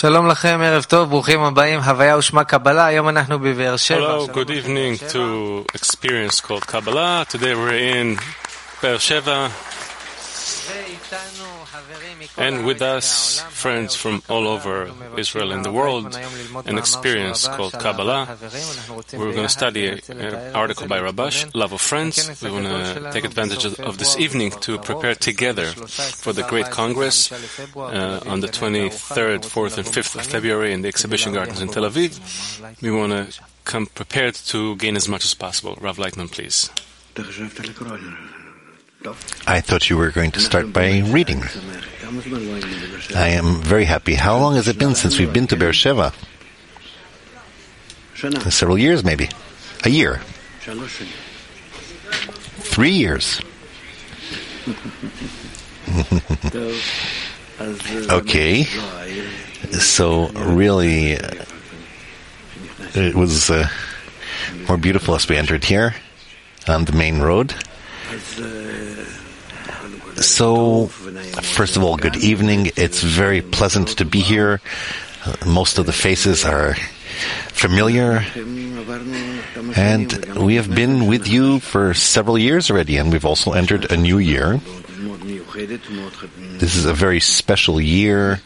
שלום לכם, ערב טוב, ברוכים הבאים, הוויה ושמה קבלה, היום אנחנו בבאר שבע. Hello, good evening to Experience called Kabbalah. Today we're in Be'er Sheva. And with us, friends from all over Israel and the world, an experience called Kabbalah. We're going to study an article by Rabash, Love of Friends. We want to take advantage of this evening to prepare together for the great Congress on the 23rd, 4th, and 5th of February in the Exhibition Gardens in Tel Aviv. We want to come prepared to gain as much as possible. Rav Leitman, please. I thought you were going to start by reading. I am very happy. How long has it been since we've been to Be'er Sheva? Several years, maybe. A year. 3 years. Okay. So really, it was more beautiful as we entered here on the main road. So, first of all, good evening. It's very pleasant to be here. Most of the faces are familiar. And we have been with you for several years already, and we've also entered a new year. This is a very special year,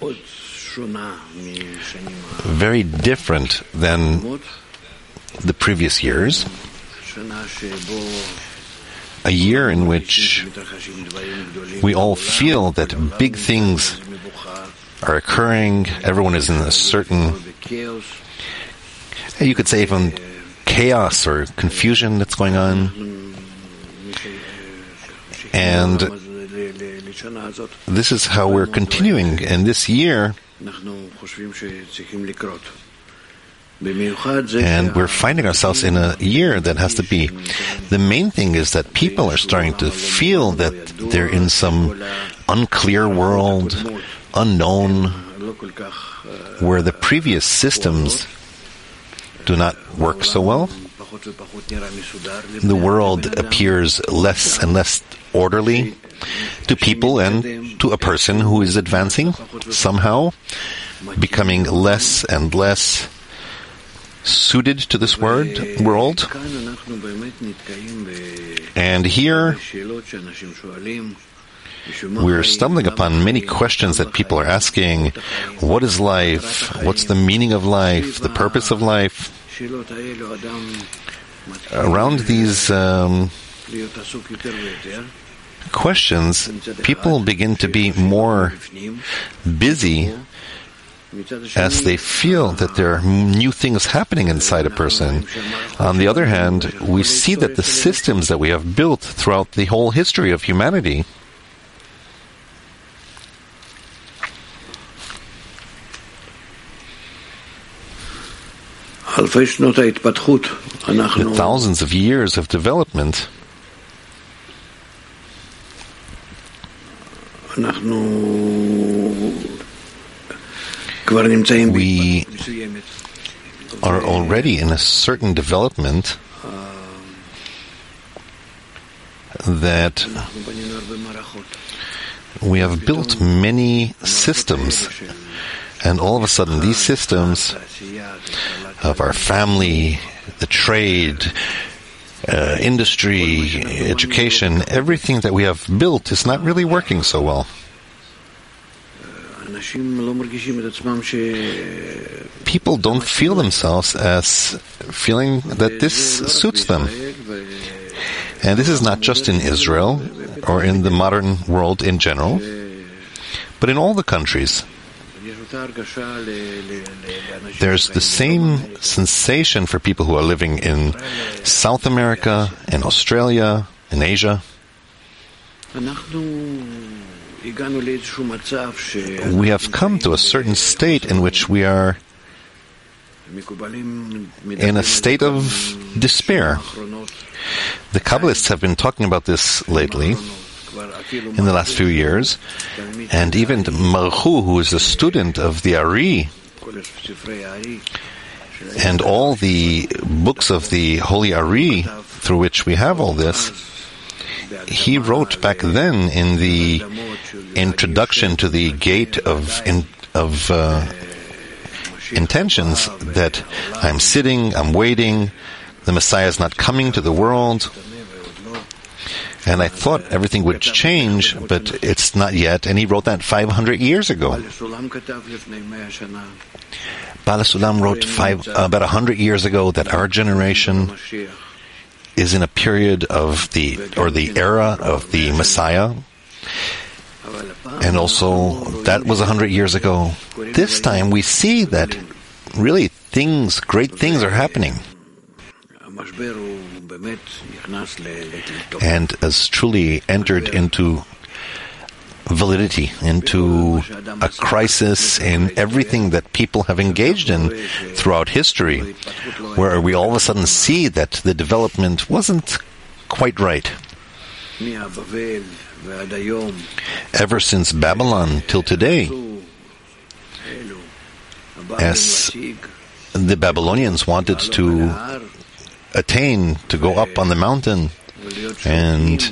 very different than the previous years. A year in which we all feel that big things are occurring. Everyone is in a certain, you could say even chaos or confusion that's going on. And this is how we're continuing. And this year, and we're finding ourselves in a year that has to be. The main thing is that people are starting to feel that they're in some unclear world, unknown, where the previous systems do not work so well. The world appears less and less orderly to people and to a person who is advancing somehow, becoming less and less suited to this world. And here we're stumbling upon many questions that people are asking. What is life? What's the meaning of life? The purpose of life? Around these questions, people begin to be more busy as they feel that there are new things happening inside a person. On the other hand, we see that the systems that we have built throughout the whole history of humanity the thousands of years of development, we are already in a certain development that we have built many systems, and all of a sudden these systems of our family, the trade, industry, education, everything that we have built is not really working so well. People don't feel themselves as feeling that this suits them. And this is not just in Israel or in the modern world in general, but in all the countries. There's the same sensation for people who are living in South America, in Australia, in Asia. We have come to a certain state in which we are in a state of despair. The Kabbalists have been talking about this lately, in the last few years, and even Marchu, who is a student of the Ari, and all the books of the Holy Ari, through which we have all this, he wrote back then in the introduction to the gate of intentions that I'm sitting, I'm waiting, the Messiah is not coming to the world, and I thought everything would change, but it's not yet, and he wrote that 500 years ago. Baal HaSulam wrote about 100 years ago that our generation is in a period of the era of the Messiah, and also that was 100 years ago. This time we see that really great things are happening, and has truly entered into validity, into a crisis in everything that people have engaged in throughout history, where we all of a sudden see that the development wasn't quite right. Ever since Babylon till today, as the Babylonians wanted to attain, to go up on the mountain and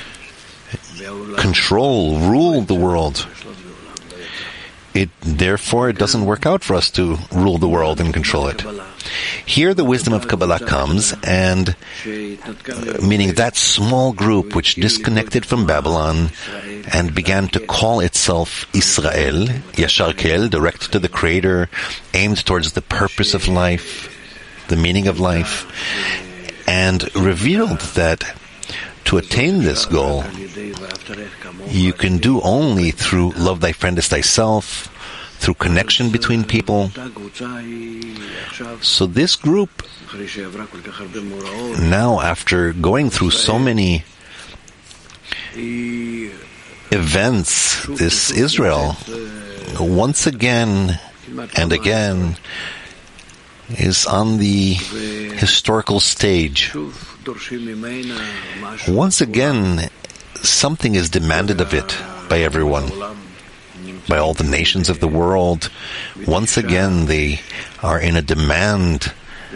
rule the world. Therefore, it doesn't work out for us to rule the world and control it. Here the wisdom of Kabbalah comes, and meaning that small group which disconnected from Babylon and began to call itself Israel, Yashar Ke'el, direct to the Creator, aimed towards the purpose of life, the meaning of life, and revealed that to attain this goal, you can do only through love thy friend as thyself, through connection between people. So this group, now after going through so many events, this Israel, once again and again, is on the historical stage. Once again, something is demanded of it by everyone, by all the nations of the world. Once again, they are in a demand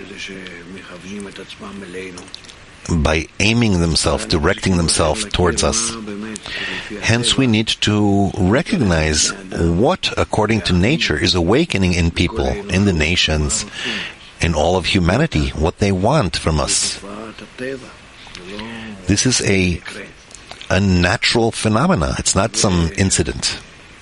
by aiming themselves, directing themselves towards us. Hence, we need to recognize what, according to nature, is awakening in people, in the nations, in all of humanity, what they want from us. This is a natural phenomena. It's not some incident.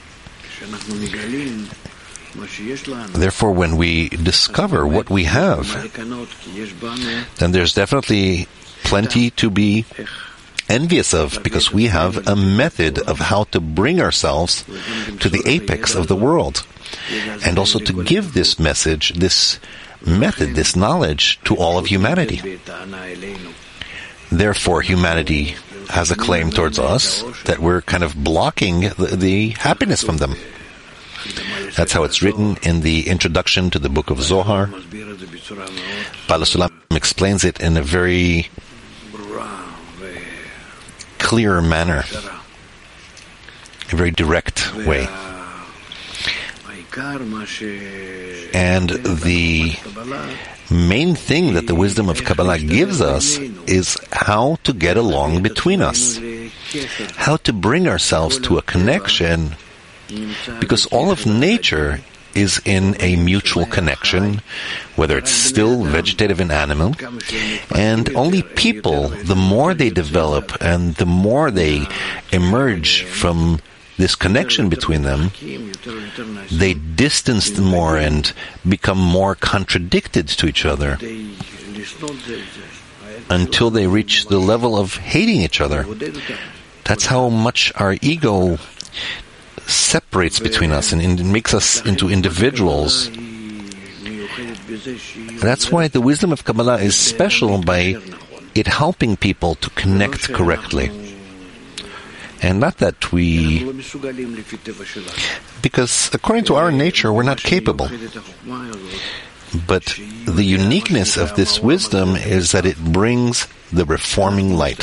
Therefore, when we discover what we have, then there's definitely plenty to be envious of, because we have a method of how to bring ourselves to the apex of the world, and also to give this message, this method, this knowledge to all of humanity. Therefore, humanity has a claim towards us that we're kind of blocking the happiness from them. That's how it's written in the introduction to the book of Zohar. Baal HaSulam explains it in a very clear manner, a very direct way. And the main thing that the wisdom of Kabbalah gives us is how to get along between us, how to bring ourselves to a connection, because all of nature is in a mutual connection, whether it's still vegetative and animal, and only people, the more they develop and the more they emerge from this connection between them, they distance more and become more contradicted to each other until they reach the level of hating each other. That's how much our ego separates between us and makes us into individuals. That's why the wisdom of Kabbalah is special by it helping people to connect correctly. And not that because according to our nature, we're not capable. But the uniqueness of this wisdom is that it brings the reforming light.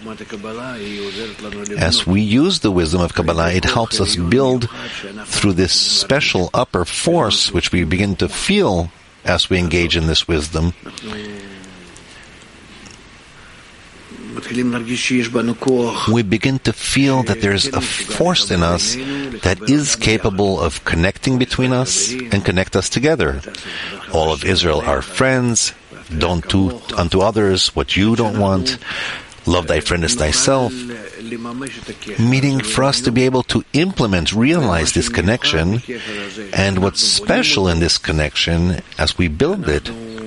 As we use the wisdom of Kabbalah, it helps us build through this special upper force, which we begin to feel as we engage in this wisdom. we begin to feel that there's a force in us that is capable of connecting between us and connect us together. All of Israel are friends. Don't do unto others what you don't want. Love thy friend as thyself. Meaning for us to be able to realize this connection, and what's special in this connection as we build it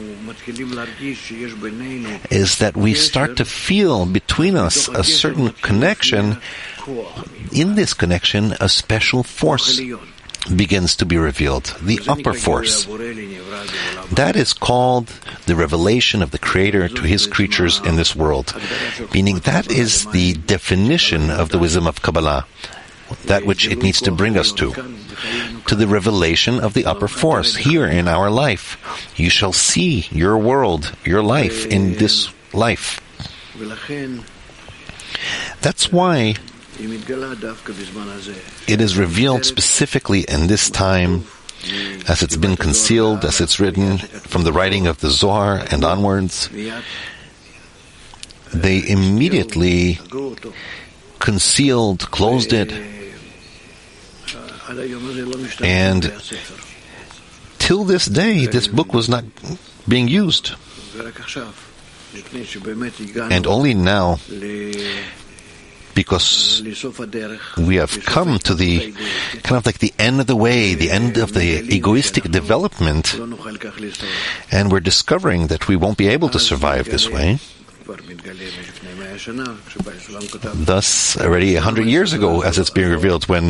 is that we start to feel between us a certain connection. In this connection, a special force begins to be revealed, the upper force. That is called the revelation of the Creator to His creatures in this world, meaning that is the definition of the wisdom of Kabbalah, that which it needs to bring us to the revelation of the upper force here in our life. You shall see your world, your life in this life. That's why it is revealed specifically in this time, as it's been concealed, as it's written from the writing of the Zohar and onwards. They immediately concealed, closed it, and till this day, this book was not being used. And only now, because we have come to the kind of like the end of the way, the end of the egoistic development, and we're discovering that we won't be able to survive this way. Thus, already 100 years ago, as it's being revealed, when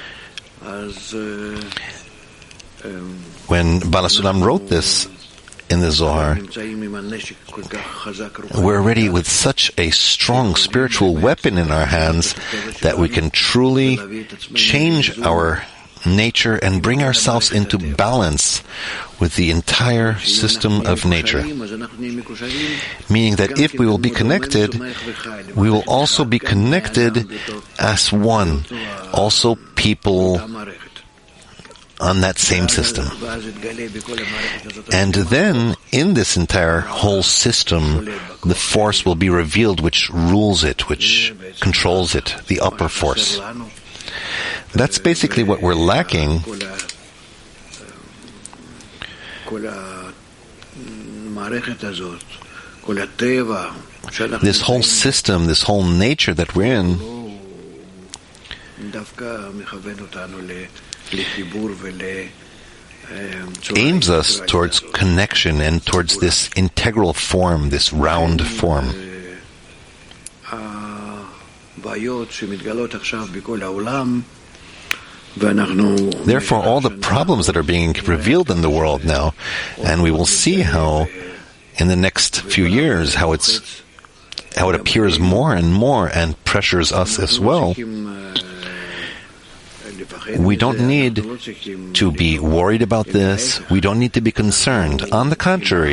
Baal HaSulam wrote this in the Zohar, we're already with such a strong spiritual weapon in our hands that we can truly change our nature and bring ourselves into balance with the entire system of nature. Meaning that if we will be connected, we will also be connected as one, also people on that same system. And then, in this entire whole system, the force will be revealed which rules it, which controls it, the upper force. That's basically what we're lacking. This whole system, this whole nature that we're in, aims us towards connection and towards this integral form, this round form. Therefore, all the problems that are being revealed in the world now, and we will see how in the next few years how it appears more and more and pressures us as well. We don't need to be worried about this. We don't need to be concerned. On the contrary,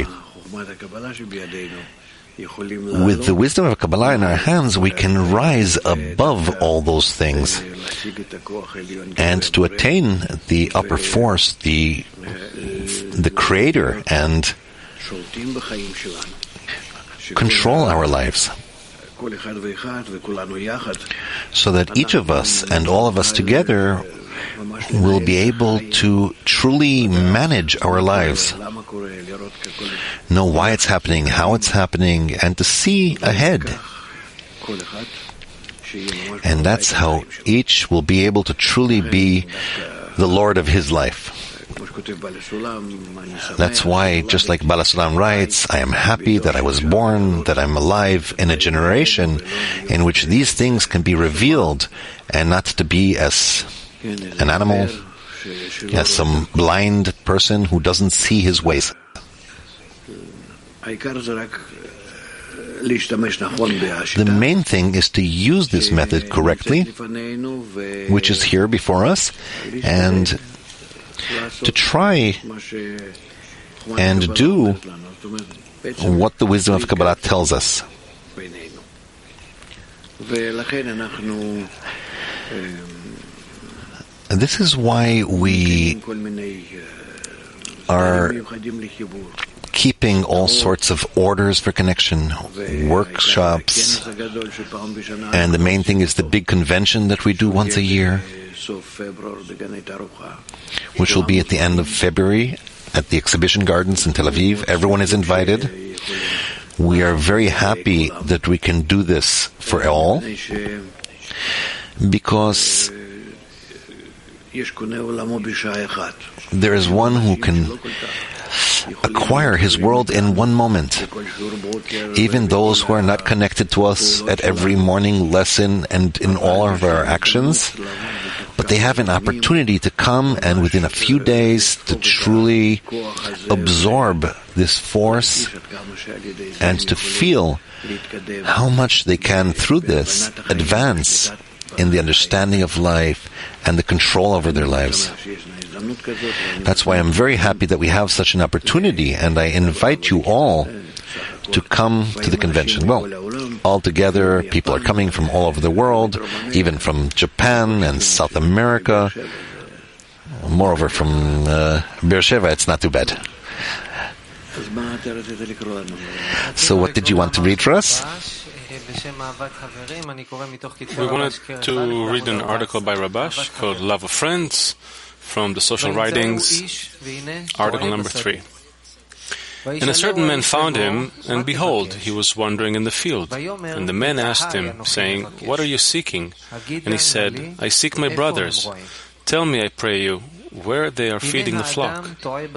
with the wisdom of Kabbalah in our hands, we can rise above all those things and to attain the upper force, the Creator, and control our lives, so that each of us and all of us together will be able to truly manage our lives, know why it's happening, how it's happening, and to see ahead. And that's how each will be able to truly be the Lord of his life. That's why, just like Baal HaSulam writes, I am happy that I was born, that I'm alive in a generation in which these things can be revealed, and not to be as an animal, as some blind person who doesn't see his ways. The main thing is to use this method correctly, which is here before us, and to try and do what the wisdom of Kabbalah tells us. And this is why we are keeping all sorts of orders for connection, workshops, and the main thing is the big convention that we do once a year, which will be at the end of February at the Exhibition Gardens in Tel Aviv. Everyone is invited. We are very happy that we can do this for all, because there is one who can acquire his world in one moment. Even those who are not connected to us at every morning lesson and in all of our actions, but they have an opportunity to come and within a few days to truly absorb this force and to feel how much they can, through this, advance in the understanding of life and the control over their lives. That's why I'm very happy that we have such an opportunity, and I invite you all to come to the convention. Well, altogether, people are coming from all over the world, even from Japan and South America. Moreover, from Beersheba, it's not too bad. So what did you want to read for us? We wanted to read an article by Rabash called Love of Friends from the Social Writings, article number 3. And a certain man found him, and behold, he was wandering in the field. And the man asked him, saying, What are you seeking? And he said, I seek my brothers. Tell me, I pray you, where they are feeding the flock.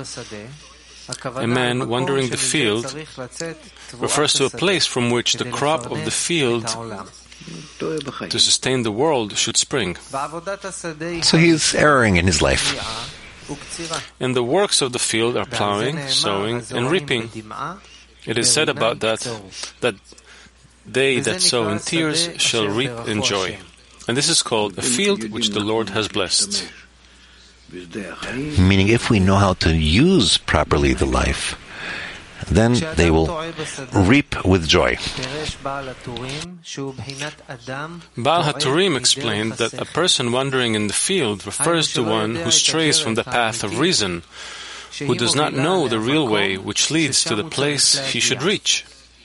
A man wandering the field refers to a place from which the crop of the field to sustain the world should spring. So he's erring in his life. And the works of the field are plowing, sowing, and reaping. It is said about that they that sow in tears shall reap in joy. And this is called a field which the Lord has blessed. Meaning, if we know how to use properly the life, then they will reap with joy. Baal HaTurim explained that a person wandering in the field refers to one who strays from the path of reason, who does not know the real way which leads to the place he should reach.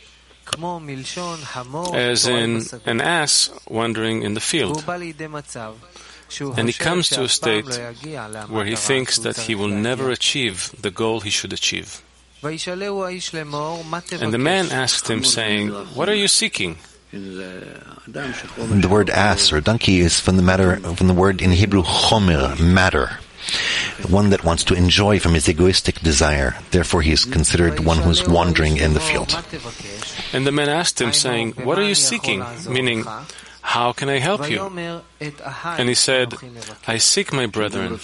As in an ass wandering in the field. And he comes to a state where he thinks that he will never achieve the goal he should achieve. And the man asked him, saying, What are you seeking? The word ass or donkey is from the word in Hebrew chomer, matter. One that wants to enjoy from his egoistic desire. Therefore he is considered one who is wandering in the field. And the man asked him, saying, What are you seeking? Meaning, how can I help you? And he said, I seek my brethren.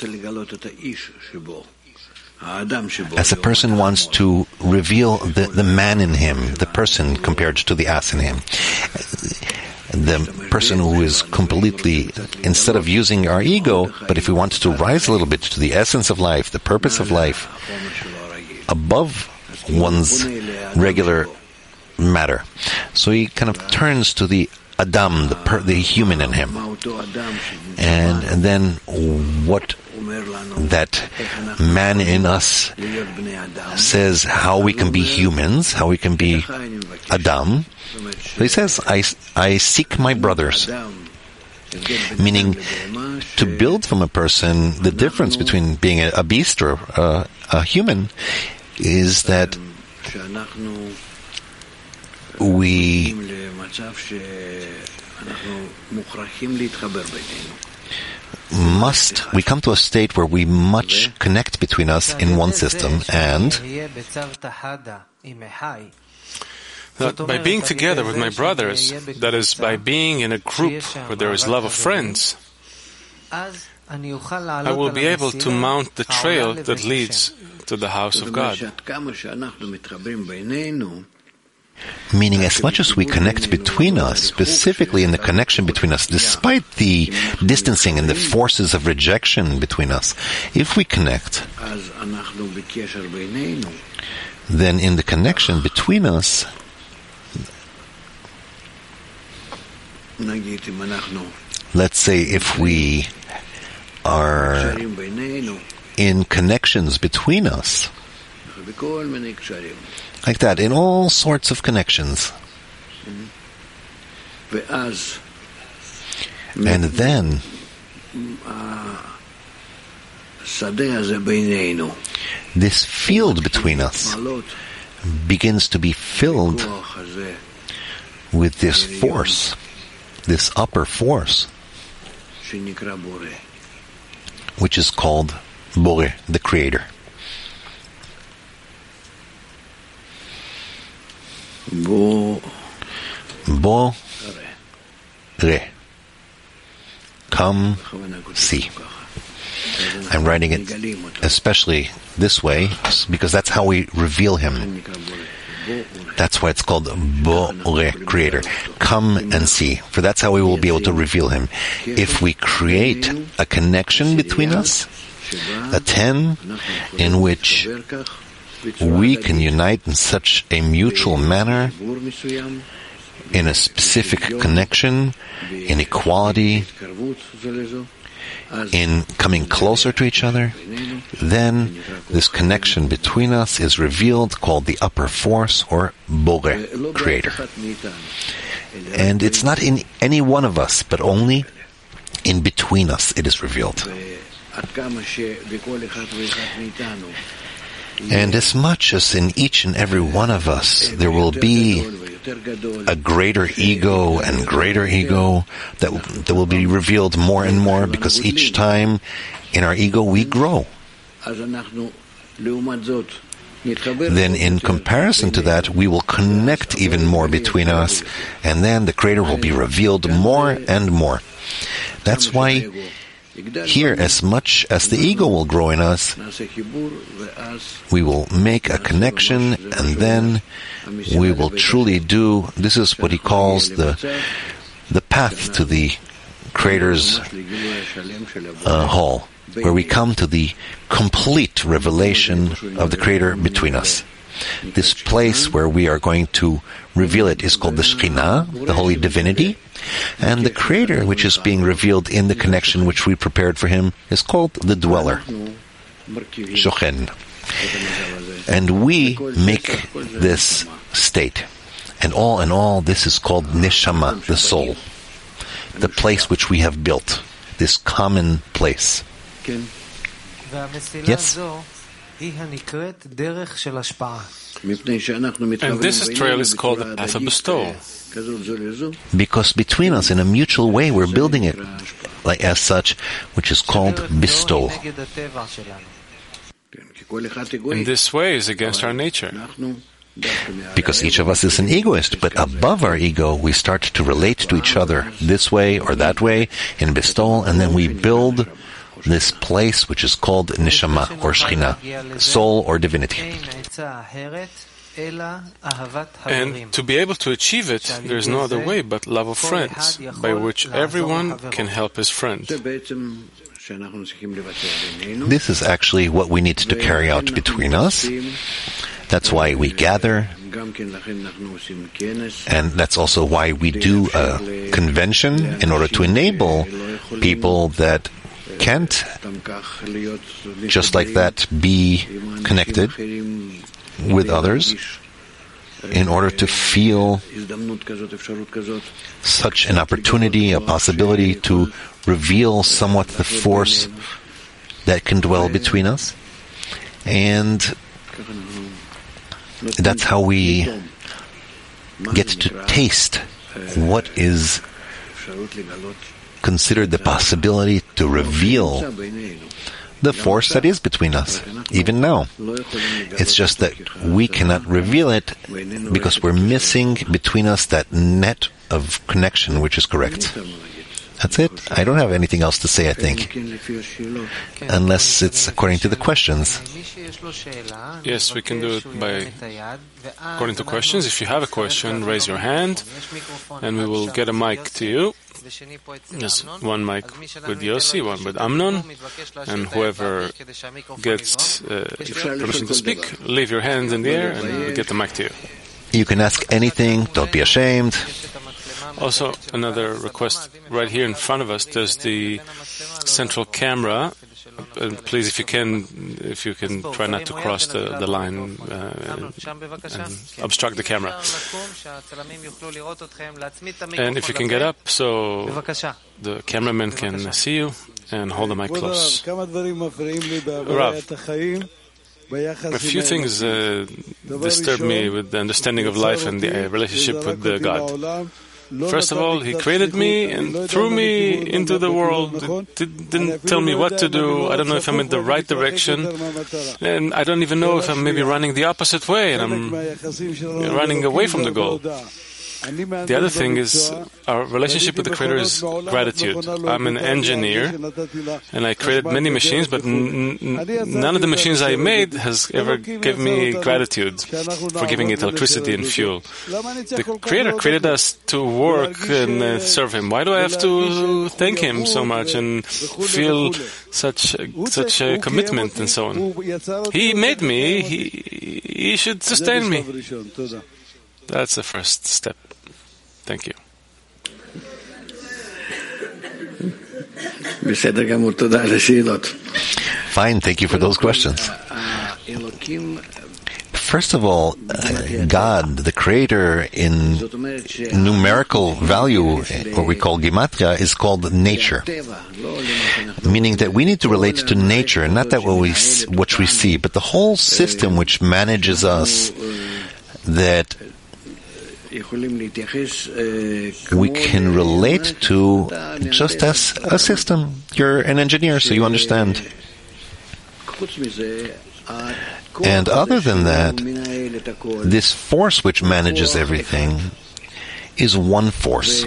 As a person wants to reveal the man in him, the person compared to the ass in him. The person who is completely, instead of using our ego, but if we want to rise a little bit to the essence of life, the purpose of life, above one's regular matter. So he kind of turns to the Adam, the human in him. And then what that man in us says, how we can be humans, how we can be Adam. He says, I seek my brothers. Meaning, to build from a person the difference between being a beast or a human is that we come to a state where we much connect between us in one system, and that by being together with my brothers, that is, by being in a group where there is love of friends, I will be able to mount the trail that leads to the house of God. Meaning, as much as we connect between us, specifically in the connection between us, despite the distancing and the forces of rejection between us, if we connect, then in the connection between us, let's say if we are in connections between us, Like that, in all sorts of connections. And then this field between us begins to be filled with this force, this upper force, which is called Boré, the Creator. Boré. Come, see. I'm writing it especially this way because that's how we reveal Him. That's why it's called Boré, Creator. Come and see, for that's how we will be able to reveal Him. If we create a connection between us, a ten, in which we can unite in such a mutual manner, in a specific connection, in equality, in coming closer to each other, then this connection between us is revealed, called the upper force, or Boré, Creator. And it's not in any one of us, but only in between us it is revealed. And as much as in each and every one of us there will be a greater ego and greater ego that will be revealed more and more, because each time in our ego we grow. Then in comparison to that, we will connect even more between us, and then the Creator will be revealed more and more. That's why here, as much as the ego will grow in us, we will make a connection, and then we will truly do, this is what he calls the path to the Creator's hall, where we come to the complete revelation of the Creator between us. This place where we are going to reveal it is called the Shekhinah, the Holy Divinity, and the Creator, which is being revealed in the connection which we prepared for Him, is called the Dweller, Shochen. And we make this state. And all in all, this is called Neshama, the soul, the place which we have built, this common place. Yes? And this trail is called the path of bestowal. Because between us, in a mutual way, we're building it like as such, which is called bestowal. In this way is against our nature. Because each of us is an egoist, but above our ego, we start to relate to each other this way or that way in bestowal, and then we build this place which is called Neshama or Shekhinah, soul or divinity. And to be able to achieve it, there is no other way but love of friends, by which everyone can help his friend. This is actually what we need to carry out between us. That's why we gather, and that's also why we do a convention, in order to enable people that can't just like that be connected with others, in order to feel such an opportunity, a possibility to reveal somewhat the force that can dwell between us. And that's how we get to taste what is considered the possibility to reveal the force that is between us, even now. It's just that we cannot reveal it because we're missing between us that net of connection which is correct. That's it. I don't have anything else to say, I think, unless it's according to the questions. Yes, we can do it by according to questions. If you have a question, raise your hand, and we will get a mic to you. There's one mic with Yossi, one with Amnon, and whoever gets permission to speak, leave your hand in the air, and we'll get the mic to you. You can ask anything. Don't be ashamed. Also, another request right here in front of us, there's the central camera And please, if you can try not to cross the line and obstruct the camera. And if you can get up so the cameraman can see you, and hold the mic close. Rav, a few things disturb me with the understanding of life and the relationship with God. First of all, He created me and threw me into the world. Didn't tell me what to do. I don't know if I'm in the right direction. And I don't even know if I'm maybe running the opposite way and I'm running away from the goal. The other thing is our relationship with the Creator is gratitude. I'm an engineer, and I created many machines, but none of the machines I made has ever given me gratitude for giving it electricity and fuel. The Creator created us to work and serve Him. Why do I have to thank Him so much and feel such a commitment and so on? He made me. He should sustain me. That's the first step. Thank you. Fine, thank you for those questions. First of all, God, the Creator, in numerical value, what we call gematria, is called nature. Meaning that we need to relate to nature, not that what we see, but the whole system which manages us, that we can relate to just as a system. You're an engineer, so you understand. And other than that, this force which manages everything is one force.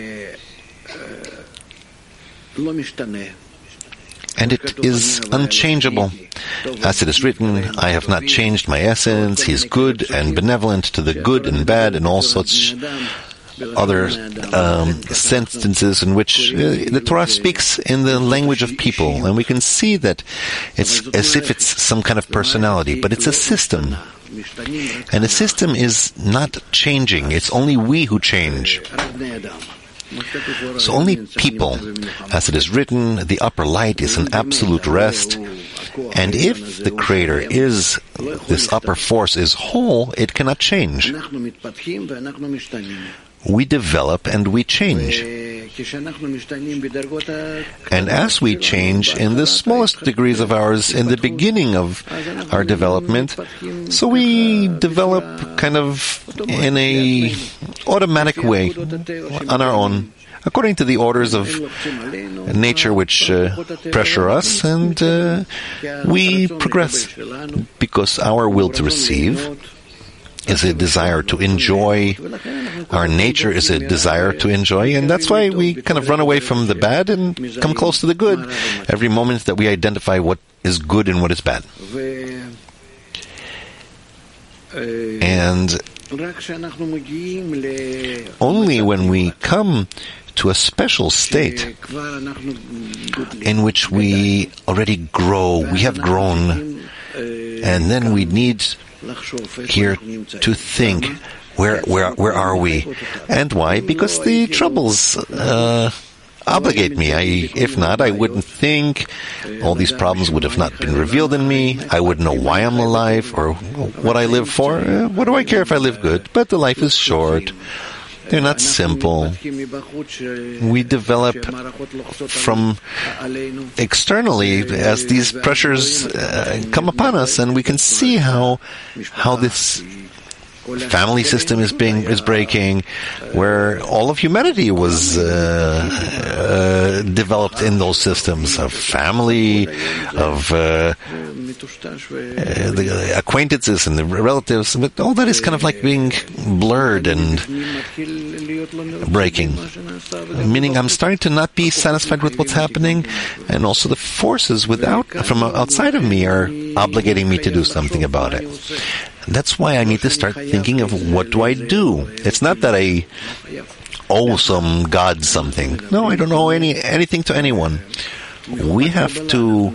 And it is unchangeable. As it is written, I have not changed my essence. He is good and benevolent to the good and bad, and all such other sentences in which the Torah speaks in the language of people. And we can see that it's as if it's some kind of personality, but it's a system. And a system is not changing. It's only we who change. So only people, as it is written, the upper light is an absolute rest. And if the Creator is, this upper force is whole, it cannot change. We develop and we change. And as we change in the smallest degrees of ours in the beginning of our development, so we develop kind of in a automatic way on our own, according to the orders of nature which pressure us, and we progress because our will to receive is a desire to enjoy. Our nature is a desire to enjoy, and that's why we kind of run away from the bad and come close to the good every moment that we identify what is good and what is bad. And only when we come to a special state in which we already grow, we have grown, and then we need here to think, where are we? And why? Because the troubles obligate me. If not, I wouldn't think. All these problems would have not been revealed in me. I wouldn't know why I'm alive or what I live for. What do I care if I live good? But the life is short. They're not simple. We develop from externally as these pressures come upon us, and we can see how this family system is breaking, where all of humanity was developed in those systems of family, of the acquaintances and the relatives. But all that is kind of like being blurred and breaking. Meaning I'm starting to not be satisfied with what's happening, and also the forces from outside of me are obligating me to do something about it. That's why I need to start thinking of what do I do. It's not that I owe some God something. No, I don't owe anything to anyone. we have to,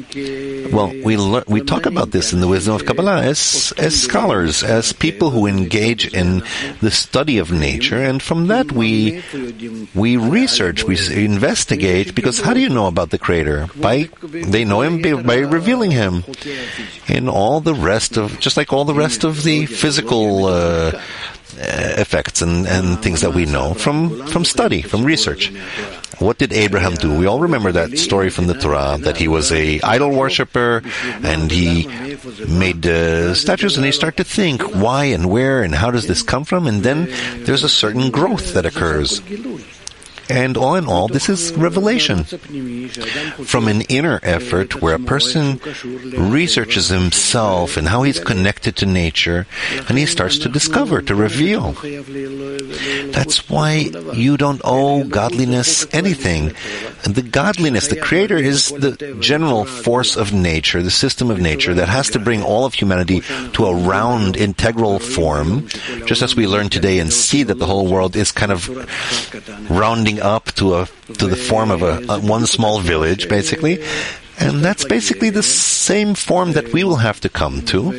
we talk about this in the wisdom of Kabbalah as scholars, as people who engage in the study of nature, and from that we research, we investigate, because how do you know about the Creator? They know Him by revealing Him. In all the rest of, just like all the rest of the physical effects and things that we know from study, from research. What did Abraham do? We all remember that story from the Torah, that he was a idol worshiper, and he made statues, and they start to think, why and where and how does this come from? And then there's a certain growth that occurs. And all in all, this is revelation. From an inner effort where a person researches himself and how he's connected to nature, and he starts to discover, to reveal. That's why you don't owe godliness anything. And the godliness, the Creator, is the general force of nature, the system of nature that has to bring all of humanity to a round, integral form, just as we learn today and see that the whole world is kind of rounding up to the form of one small village, basically. And that's basically the same form that we will have to come to.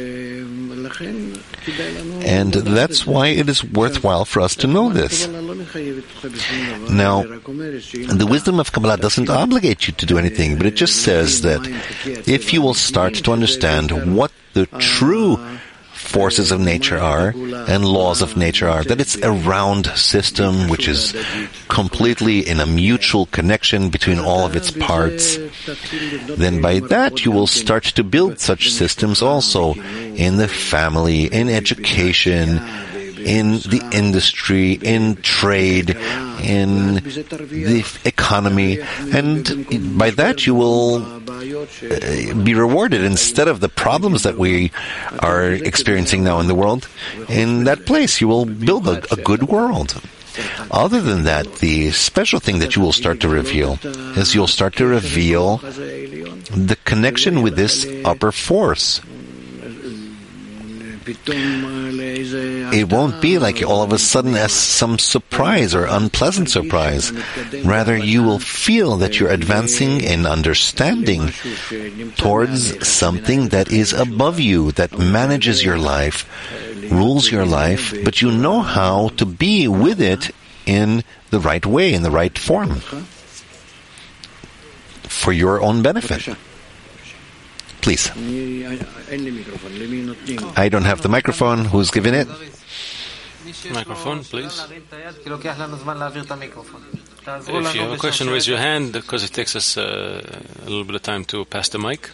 And that's why it is worthwhile for us to know this. Now, the wisdom of Kabbalah doesn't obligate you to do anything, but it just says that if you will start to understand what the true forces of nature are and laws of nature are, that it's a round system which is completely in a mutual connection between all of its parts, then by that you will start to build such systems also in the family, in education, in the industry, in trade, in the economy, and by that you will be rewarded instead of the problems that we are experiencing now in the world. In that place you will build a good world. Other than that, the special thing that you will start to reveal is you'll start to reveal the connection with this upper force. It won't be like all of a sudden as some surprise or unpleasant surprise. Rather, you will feel that you're advancing in understanding towards something that is above you, that manages your life, rules your life, but you know how to be with it in the right way, in the right form, for your own benefit. Please. I don't have the microphone. Who's giving it? Microphone, please. If you have a question, raise your hand, because it takes us a little bit of time to pass the mic.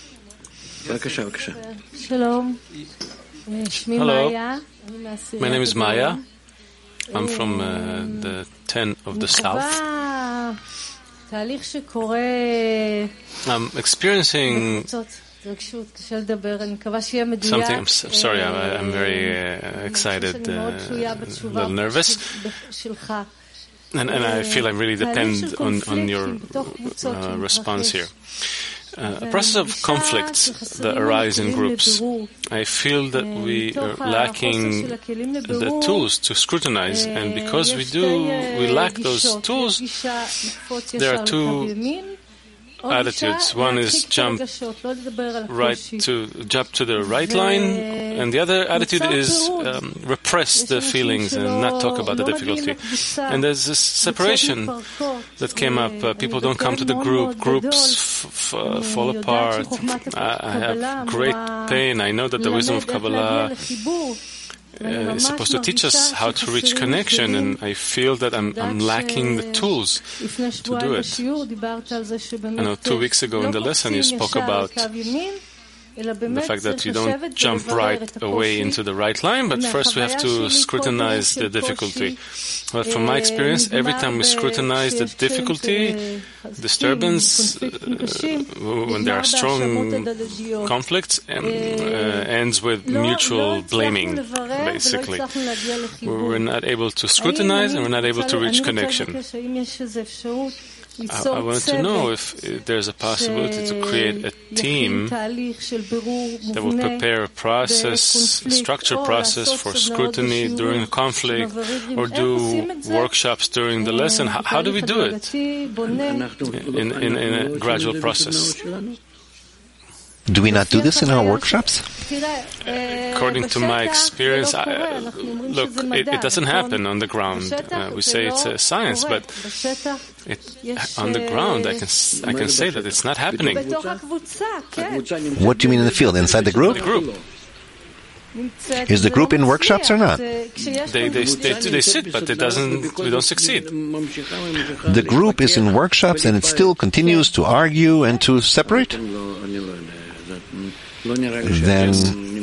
Hello. My name is Maya. I'm from the 10 of the South. I'm experiencing something. I'm sorry, I'm very excited, a little nervous, and I feel I really depend on your response here. A process of conflicts that arise in groups. I feel that we are lacking the tools to scrutinize, and because we lack those tools, there are two attitudes. One is jump to the right line, and the other attitude is repress the feelings and not talk about the difficulty. And there's this separation that came up. People don't come to the group. Groups fall apart. I have great pain. I know that the wisdom of Kabbalah is supposed to teach us how to reach connection, and I feel that I'm lacking the tools to do it. I know 2 weeks ago in the lesson you spoke about the fact that you don't jump right away into the right line, but first we have to scrutinize the difficulty. But from my experience, every time we scrutinize the difficulty, disturbance, when there are strong conflicts, ends with mutual blaming, basically. We're not able to scrutinize and we're not able to reach connection. I wanted to know if there's a possibility to create a team that will prepare a process, a structured process for scrutiny during the conflict, or do workshops during the lesson. How do we do it in a gradual process? Do we not do this in our workshops? According to my experience, look, it doesn't happen on the ground. We say it's a science, but on the ground, I can say that it's not happening. What do you mean in the field? Inside the group? The group. Is the group in workshops or not? They sit, but we don't succeed. The group is in workshops and it still continues to argue and to separate? Then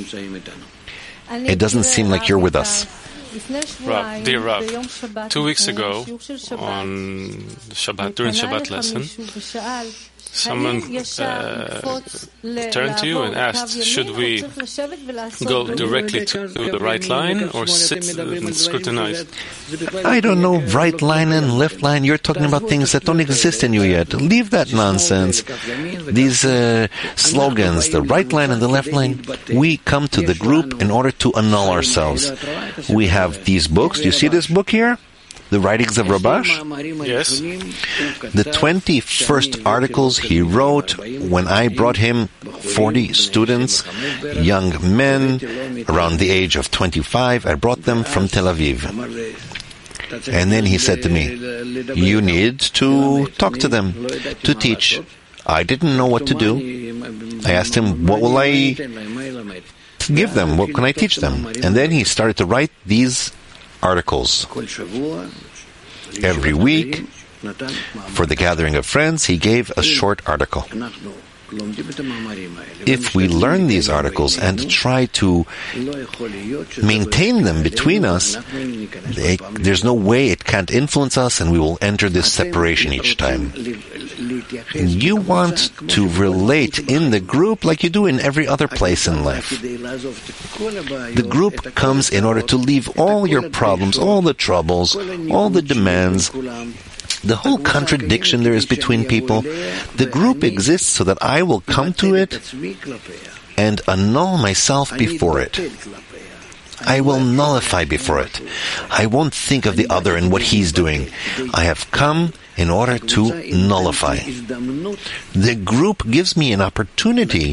it doesn't seem like you're with us. Rav, dear Rav, 2 weeks ago, on Shabbat, during Shabbat lesson, someone turned to you and asked, should we go directly to the right line or sit and scrutinize? I don't know right line and left line. You're talking about things that don't exist in you yet. Leave that nonsense. These slogans, the right line and the left line. We come to the group in order to annul ourselves. We have these books. Do you see this book here? The writings of Rabash? Yes. The 21st articles he wrote when I brought him 40 students, young men, around the age of 25. I brought them from Tel Aviv. And then he said to me, you need to talk to them, to teach. I didn't know what to do. I asked him, what will I give them? What can I teach them? And then he started to write these articles. Every week, for the gathering of friends, he gave a short article. If we learn these articles and try to maintain them between us, there's no way it can't influence us and we will enter this separation each time. You want to relate in the group like you do in every other place in life. The group comes in order to leave all your problems, all the troubles, all the demands, the whole contradiction there is between people. The group exists so that I will come to it and annul myself before it. I will nullify before it. I won't think of the other and what he's doing. I have come in order to nullify. The group gives me an opportunity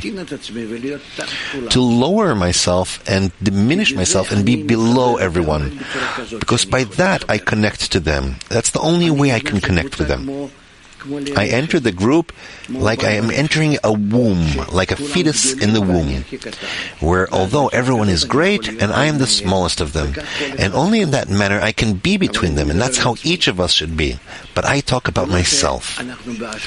to lower myself and diminish myself and be below everyone. Because by that I connect to them. That's the only way I can connect with them. I enter the group like I am entering a womb, like a fetus in the womb, where although everyone is great and I am the smallest of them, and only in that manner I can be between them, and that's how each of us should be. But I talk about myself. And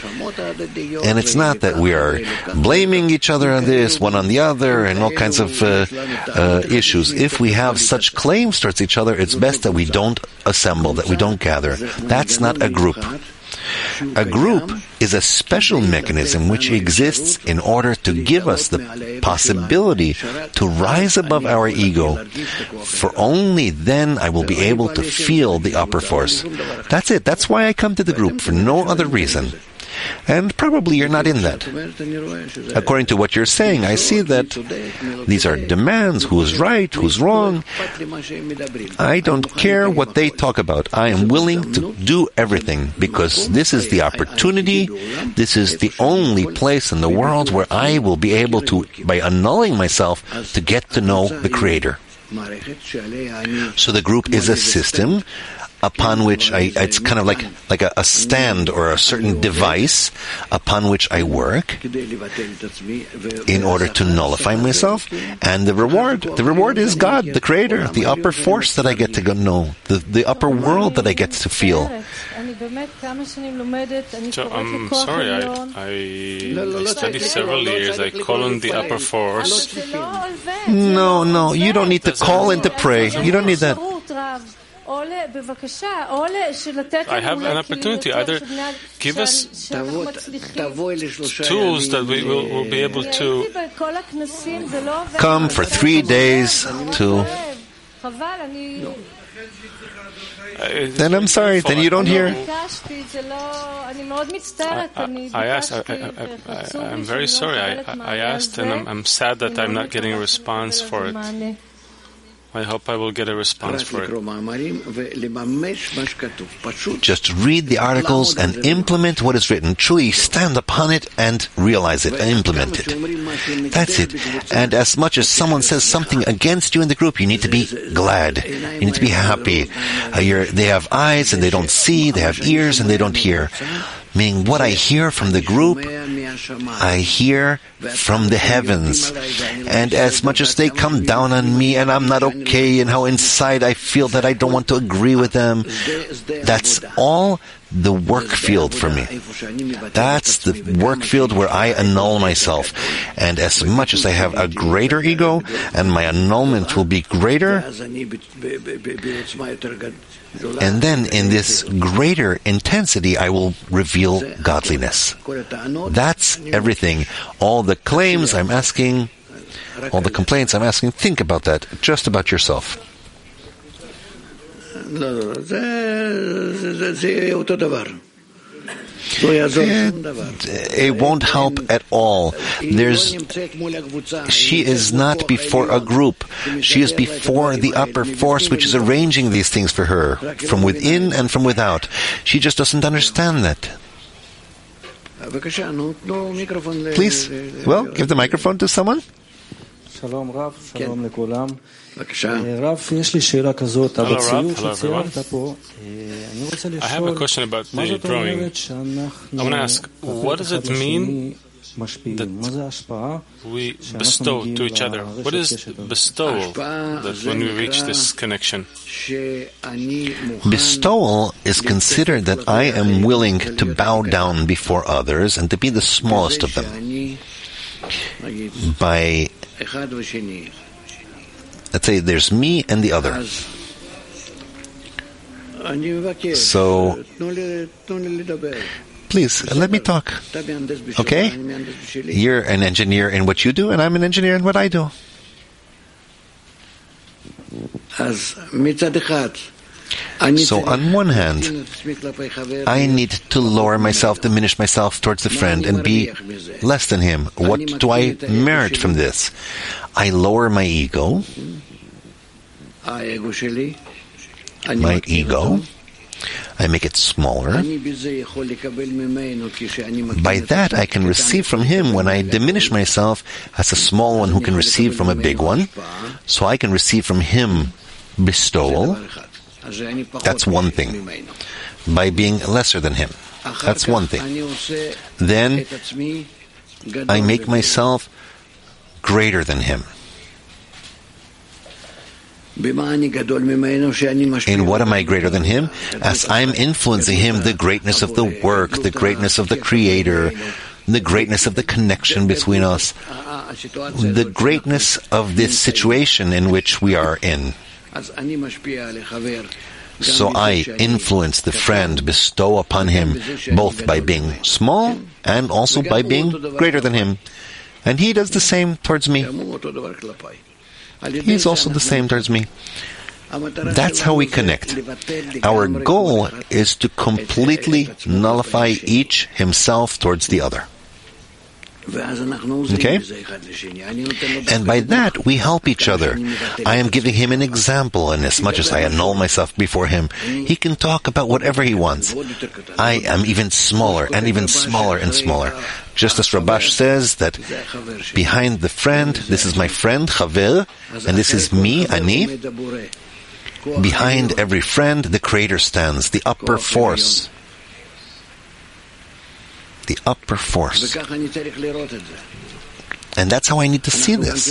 it's not that we are blaming each other on this, one on the other, and all kinds of issues. If we have such claims towards each other, it's best that we don't assemble, that we don't gather. That's not a group. A group is a special mechanism which exists in order to give us the possibility to rise above our ego, for only then I will be able to feel the upper force. That's it. That's why I come to the group, for no other reason. And probably you're not in that. According to what you're saying, I see that these are demands, who's right, who's wrong. I don't care what they talk about. I am willing to do everything, because this is the opportunity, this is the only place in the world where I will be able to, by annulling myself, to get to know the Creator. So the group is a system upon which it's kind of like a stand or a certain device upon which I work in order to nullify myself. And the reward is God, the Creator, the upper force that I get to know, the upper world that I get to feel. So I'm sorry, I studied several years. I call on the upper force. No, you don't need to call and to pray. You don't need that. I have an opportunity. Either give us tools that we will be able to come for 3 days to... Then I'm sorry, then you don't hear. I'm very sorry. I asked, and I'm sad that I'm not getting a response for it. I hope I will get a response for it. Just read the articles and implement what is written. Truly stand upon it and realize it and implement it. That's it. And as much as someone says something against you in the group, you need to be glad. You need to be happy. They have eyes and they don't see. They have ears and they don't hear. Meaning what I hear from the group, I hear from the heavens. And as much as they come down on me and I'm not okay and how inside I feel that I don't want to agree with them, that's all the work field for me. That's the work field where I annul myself. And as much as I have a greater ego and my annulment will be greater, and then in this greater intensity I will reveal godliness. That's everything. All the claims I'm asking, all the complaints I'm asking, think about that, just about yourself. It won't help at all. She is not before a group. She is before the upper force which is arranging these things for her, from within and from without. She just doesn't understand that. Please, give the microphone to someone. Shalom Rav, shalom lekulam. Hello, Rav. I have a question about the drawing. I want to ask, what does it mean that we bestow to each other? What is bestowal, that when we reach this connection? Bestowal is considered that I am willing to bow down before others and to be the smallest of them. By, let's say there's me and the other. So, please, let me talk. Okay? You're an engineer in what you do, and I'm an engineer in what I do. So on one hand, I need to lower myself, diminish myself towards the friend and be less than him. What do I merit from this? I lower my ego. My ego. I make it smaller. By that I can receive from him when I diminish myself as a small one who can receive from a big one. So I can receive from him bestowal. That's one thing. By being lesser than him. That's one thing. Then I make myself greater than him. In what am I greater than him? As I'm influencing him, the greatness of the work, the greatness of the Creator, the greatness of the connection between us, the greatness of this situation in which we are in. So I influence the friend, bestow upon him, both by being small and also by being greater than him. And he does the same towards me. He's also the same towards me. That's how we connect. Our goal is to completely nullify each himself towards the other. Okay? And by that, we help each other. I am giving him an example, and as much as I annul myself before him, he can talk about whatever he wants. I am even smaller, and even smaller and smaller. Just as Rabash says that behind the friend, this is my friend, Chaver, and this is me, Ani. Behind every friend, the Creator stands, the upper force. The upper force. And that's how I need to see this.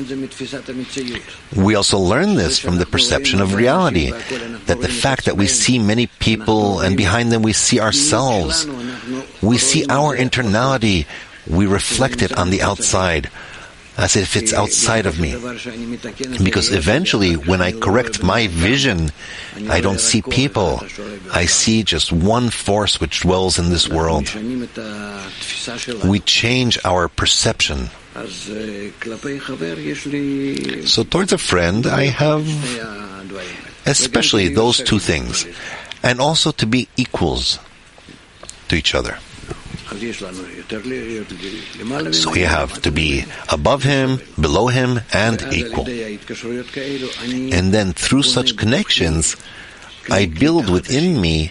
We also learn this from the perception of reality, that the fact that we see many people and behind them we see ourselves. We see our internality, we reflect it on the outside, as if it's outside of me. Because eventually, when I correct my vision, I don't see people. I see just one force which dwells in this world. We change our perception. So towards a friend, I have especially those two things, and also to be equals to each other. So we have to be above him, below him, and equal. And then through such connections, I build in me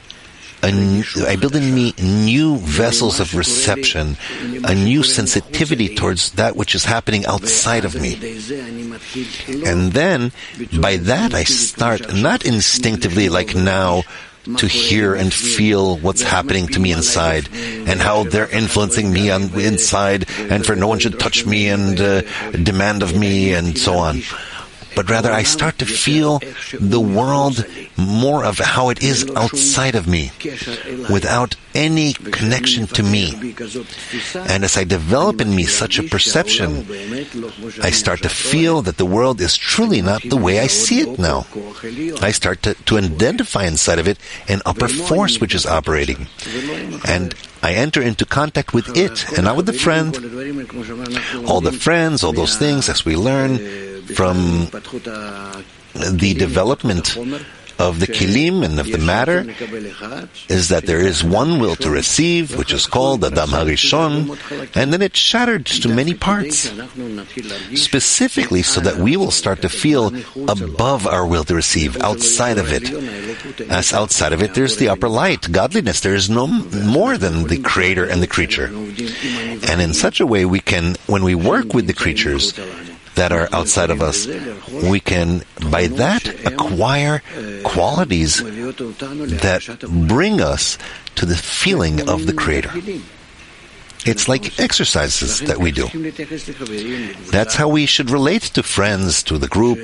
new vessels of reception, a new sensitivity towards that which is happening outside of me. And then, by that, I start not instinctively like now to hear and feel what's happening to me inside and how they're influencing me on inside, and for no one should touch me and demand of me and so on. But rather I start to feel the world more of how it is outside of me, without any connection to me. And as I develop in me such a perception, I start to feel that the world is truly not the way I see it now. I start to identify inside of it an upper force which is operating. And I enter into contact with it, and not with the friend. All the friends, all those things, as we learn from the development of the kilim and of the matter, is that there is one will to receive, which is called Adam Harishon, and then it's shattered to many parts, specifically so that we will start to feel above our will to receive, outside of it. As outside of it, there's the upper light, godliness. There is no more than the creator and the creature. And in such a way we can, when we work with the creatures that are outside of us, we can, by that, acquire qualities that bring us to the feeling of the Creator. It's like exercises that we do. That's how we should relate to friends, to the group.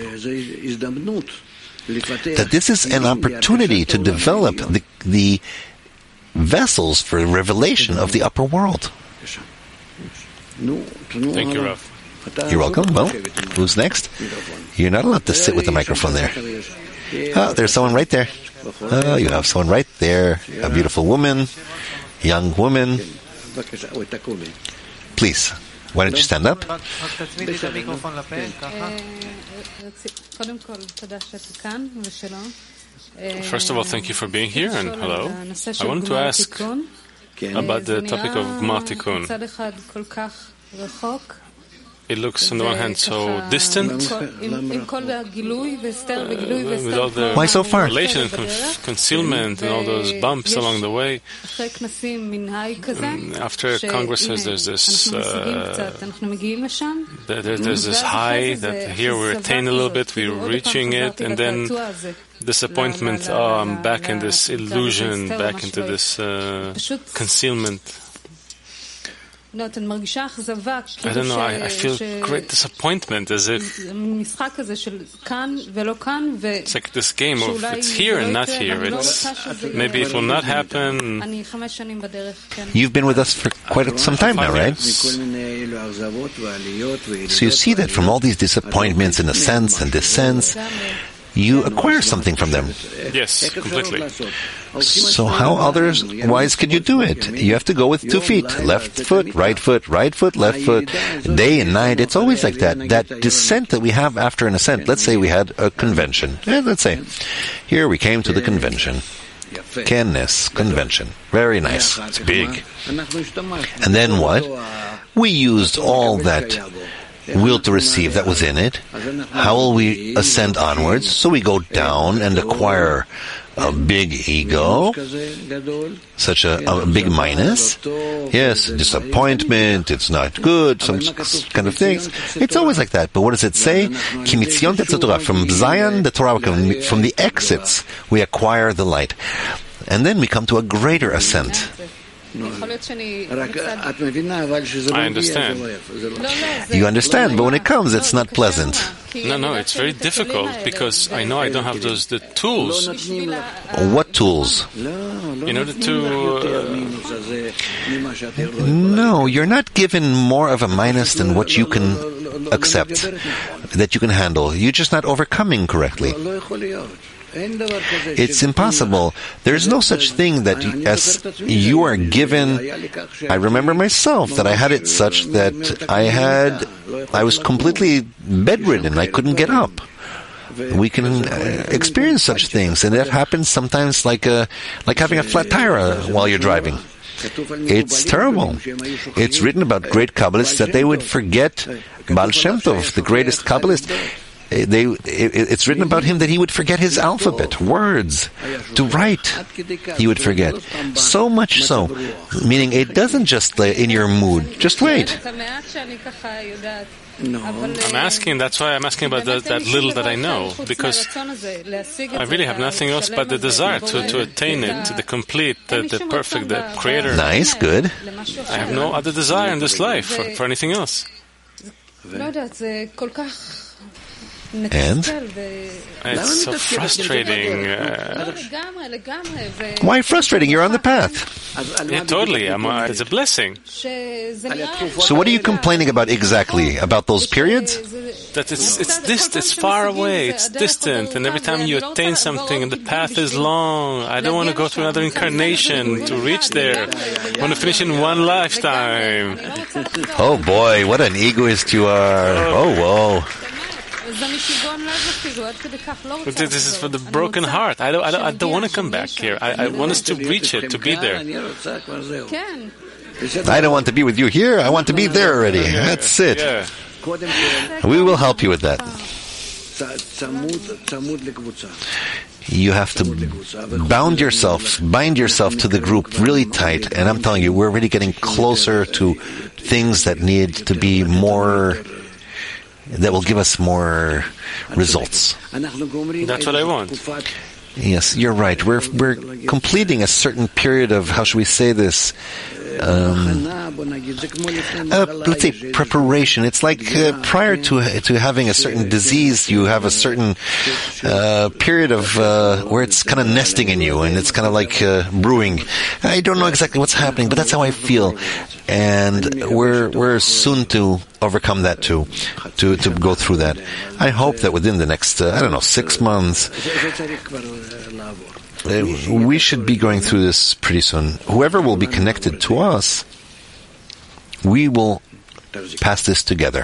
That this is an opportunity to develop the vessels for revelation of the upper world. Thank you, Rav. You're welcome. Well, who's next? You're not allowed to sit with the microphone there. Oh, there's someone right there. Oh, you have someone right there. A beautiful woman, young woman. Please, why don't you stand up? First of all, thank you for being here, and hello. I wanted to ask about the topic of Gmar Tikkun. It looks, on the one hand, so distant, with all the Why so far? relation and concealment and all those bumps along the way. After congresses, there's this there's this high that here we attain a little bit, we're reaching it, and then disappointment. Oh, I'm back in this illusion, back into this concealment. I don't know, I feel great disappointment, as if it's like this game of it's here and not here. It's, maybe it will not happen. You've been with us for quite some time now, right? So you see that from all these disappointments and ascents and descents, you acquire something from them. Yes, completely. So how otherwise could you do it? You have to go with 2 feet. Left foot, left foot, left foot. Day and night, it's always like that. That descent that we have after an ascent. Let's say we had a convention. Let's say, here we came to the convention. Kennes convention. Very nice. It's big. And then what? We used all that will to receive that was in it. How will we ascend onwards? So we go down and acquire a big ego, such a big minus. Yes, disappointment, it's not good, some kind of things. It's always like that. But what does it say? From Zion, the Torah, from the exits, we acquire the light. And then we come to a greater ascent. I understand. You understand, but when it comes, it's not pleasant. No, it's very difficult because I know I don't have the tools. What tools? In order to... No, you're not given more of a minus than what you can accept, that you can handle. You're just not overcoming correctly. It's impossible. There's no such thing that as you are given. I remember myself that I had it such that I was completely bedridden. I couldn't get up. we can experience such things, and that happens sometimes like having a flat tire while you're driving. It's terrible. It's written about great Kabbalists that they would forget Baal Shem Tov, the greatest Kabbalist. It's written about him that he would forget his alphabet, words, to write. He would forget. So much so, meaning it doesn't just in your mood. Just wait. That's why I'm asking about that little that I know, because I really have nothing else but the desire to attain it, to the complete, the perfect, the creator. Nice, good. I have no other desire in this life for anything else. And? It's so frustrating. Why frustrating? You're on the path. Yeah, totally. It's a blessing. So what are you complaining about exactly? About those periods? That it's far away, it's distant, and every time you attain something and the path is long, I don't want to go through another incarnation to reach there. I want to finish in one lifetime. Oh boy, what an egoist you are. Oh, whoa. But this is for the broken heart. I don't want to come back here. I want us to reach it, to be there. I don't want to be with you here. I want to be there already. That's it. Yeah. We will help you with that. You have to bind yourself to the group really tight. And I'm telling you, we're really getting closer to things that need to be more, that will give us more results. That's what I want. Yes, you're right. We're completing a certain period of, how should we say this? Let's say preparation. It's like prior to having a certain disease, you have a certain period of where it's kind of nesting in you, and it's kind of like brewing. I don't know exactly what's happening, but that's how I feel, and we're soon to overcome that too, to go through that. I hope that within the next 6 months. We should be going through this pretty soon. Whoever will be connected to us, we will pass this together.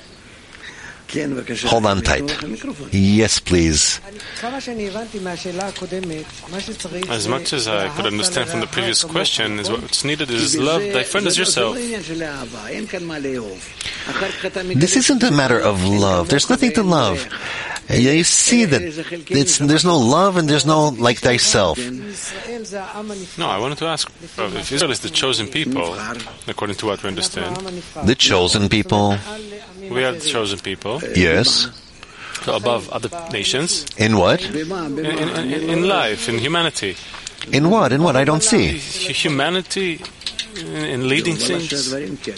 Hold on tight. Yes, please. As much as I could understand from the previous question, is what's needed is love thy friend as yourself. This isn't a matter of love. There's nothing to love. You see that there's no love and there's no like thyself. No, I wanted to ask if Israel is the chosen people, according to what we understand. The chosen people. We are the chosen people. Yes. So above other nations. In what? In life, in humanity. In what? In what? I don't see. Humanity in leading things.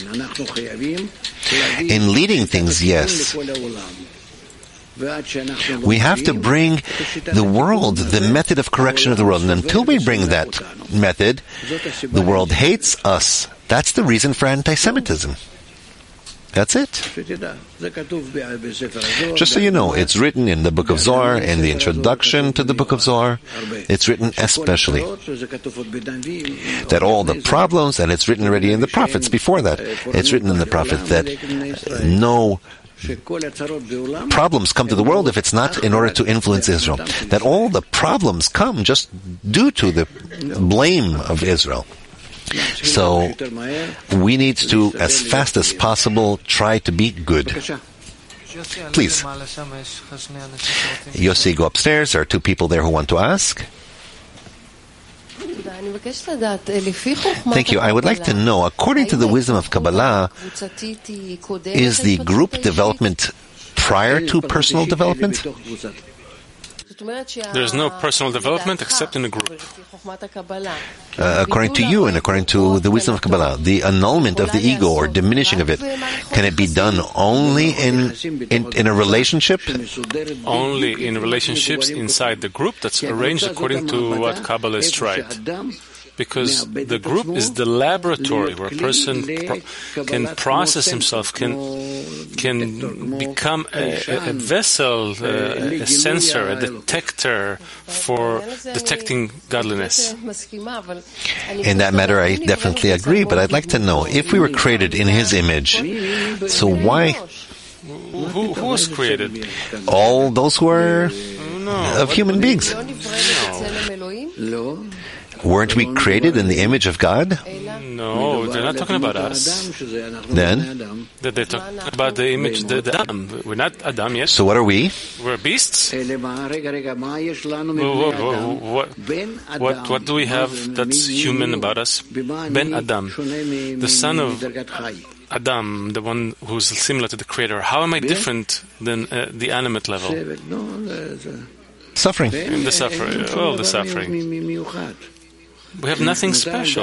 In leading things, yes. We have to bring the world, the method of correction of the world. And until we bring that method, the world hates us. That's the reason for anti-Semitism. That's it. Just so you know, it's written in the Book of Zohar, in the introduction to the Book of Zohar. It's written especially that all the problems, and it's written already in the prophets before that, it's written in the prophet that no problems come to the world if it's not in order to influence Israel. That all the problems come just due to the blame of Israel. So we need to, as fast as possible, try to be good. Please. Yossi, go upstairs. There are 2 people there who want to ask. Thank you. I would like to know, according to the wisdom of Kabbalah, is the group development prior to personal development? There's no personal development except in a group. According to you and according to the wisdom of Kabbalah, the annulment of the ego or diminishing of it, can it be done only in a relationship? Only in relationships inside the group that's arranged according to what Kabbalists write. Because the group is the laboratory where a person can process himself, can become a vessel, a sensor, a detector for detecting godliness. In that matter, I definitely agree, but I'd like to know, if we were created in His image, so why Who was created? All those who are of human beings. Weren't we created in the image of God? No, they're not talking about us. Then? They're talking about the image, the Adam. We're not Adam yet. So what are we? We're beasts. What do we have that's human about us? Ben Adam, the son of Adam, the one who's similar to the Creator. How am I different than the animate level? Suffering. In the suffering. Oh, the suffering. We have nothing special.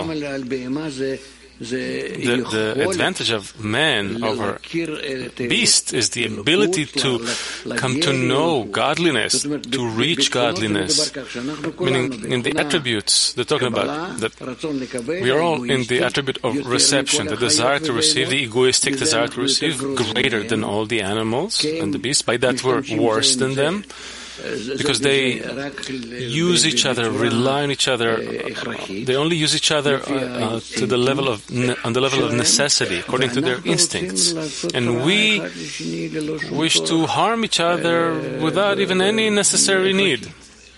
The advantage of man over beast is the ability to come to know godliness, to reach godliness. Meaning, in the attributes they're talking about, that we are all in the attribute of reception, the desire to receive, the egoistic desire to receive, greater than all the animals and the beasts. By that, we're worse than them, because they use each other, rely on each other. They only use each other to the level of on the level of necessity, according to their instincts. And we wish to harm each other without even any necessary need.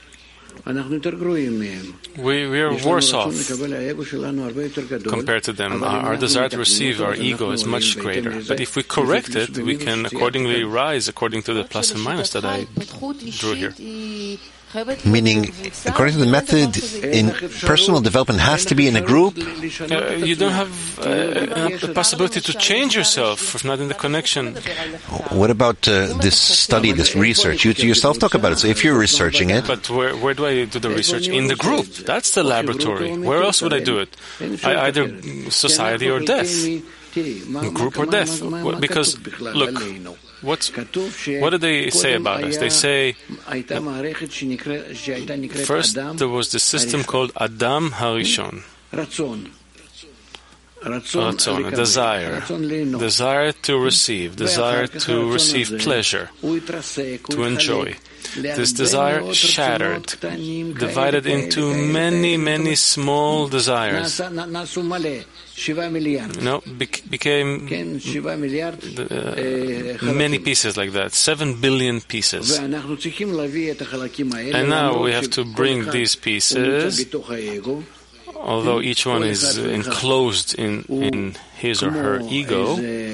We are worse off compared to them. Our desire to receive, our ego, is much greater. But if we correct it, we can accordingly rise according to the plus and minus that I drew here. Meaning, according to the method, in personal development has to be in a group? You don't have the possibility to change yourself if not in the connection. What about this study, this research? You yourself talk about it. So if you're researching it... But where do I do the research? In the group. That's the laboratory. Where else would I do it? Either society or death. Group or death. Because, look, what do they say about us? They say, first there was the system called Adam Harishon. Ratzon, a desire to receive pleasure, to enjoy. This desire shattered, divided into many, many small desires. Became many pieces like that, 7 billion pieces. And now we have to bring these pieces, although each one is enclosed in his or her ego.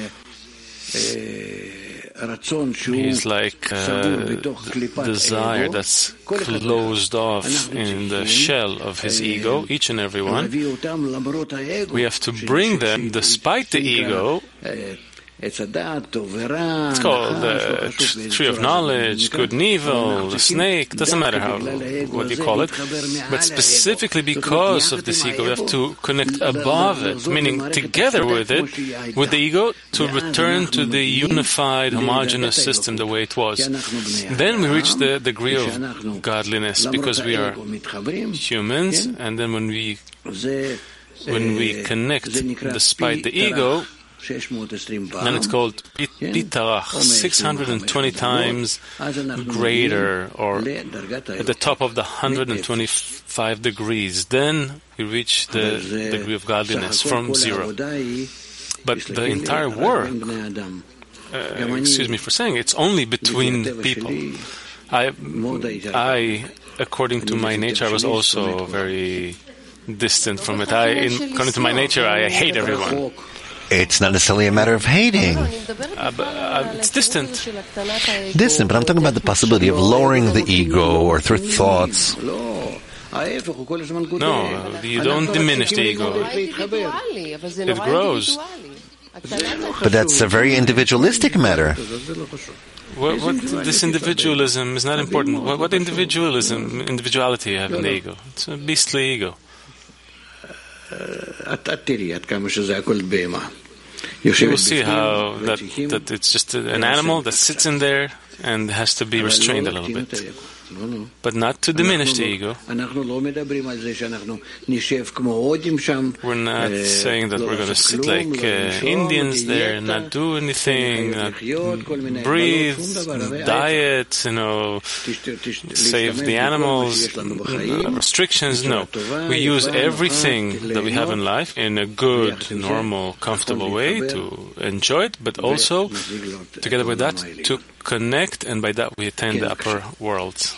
He's like a desire that's closed off in the shell of his ego, each and every one. We have to bring them, despite the ego. It's called the tree of knowledge, good and evil, the snake, doesn't matter what you call it. But specifically because of this ego, we have to connect above it, meaning together with it, with the ego, to return to the unified, homogeneous system the way it was. Then we reach the degree of godliness, because we are humans, and then when we connect despite the ego, then it's called Pitarach, 620 times greater, or at the top of the 125 degrees. Then we reach the degree of godliness from zero. But the entire work, excuse me for saying, it's only between people. I, according to my nature, I was also very distant from it. According to my nature, I hate everyone. It's not necessarily a matter of hating. It's distant. Distant, but I'm talking about the possibility of lowering the ego or through thoughts. No, you don't diminish the ego. It grows. But that's a very individualistic matter. This individualism is not important. What individuality you have in the ego? It's a beastly ego. You will see how that it's just an animal that sits in there and has to be restrained a little bit. but not to diminish the ego. We're not saying that we're going to sit like Indians there and not do anything, not breathe, diet, save the animals, restrictions. No. We use everything that we have in life in a good, normal, comfortable way to enjoy it, but also, together with that, to connect, and by that we attain the upper worlds.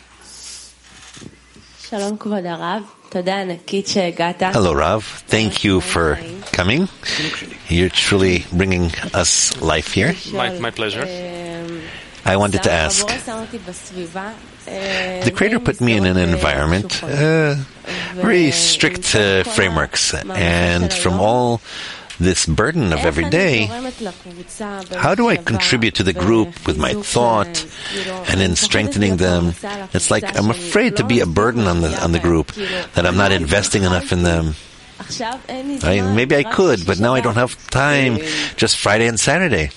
Hello, Rav. Thank you for coming. You're truly bringing us life here. My pleasure. I wanted to ask, the Creator put me in an environment, very strict frameworks, and from all this burden of every day, how do I contribute to the group with my thought and in strengthening them? It's like I'm afraid to be a burden on the group, that I'm not investing enough in them. Maybe I could, but now I don't have time, just Friday and Saturday.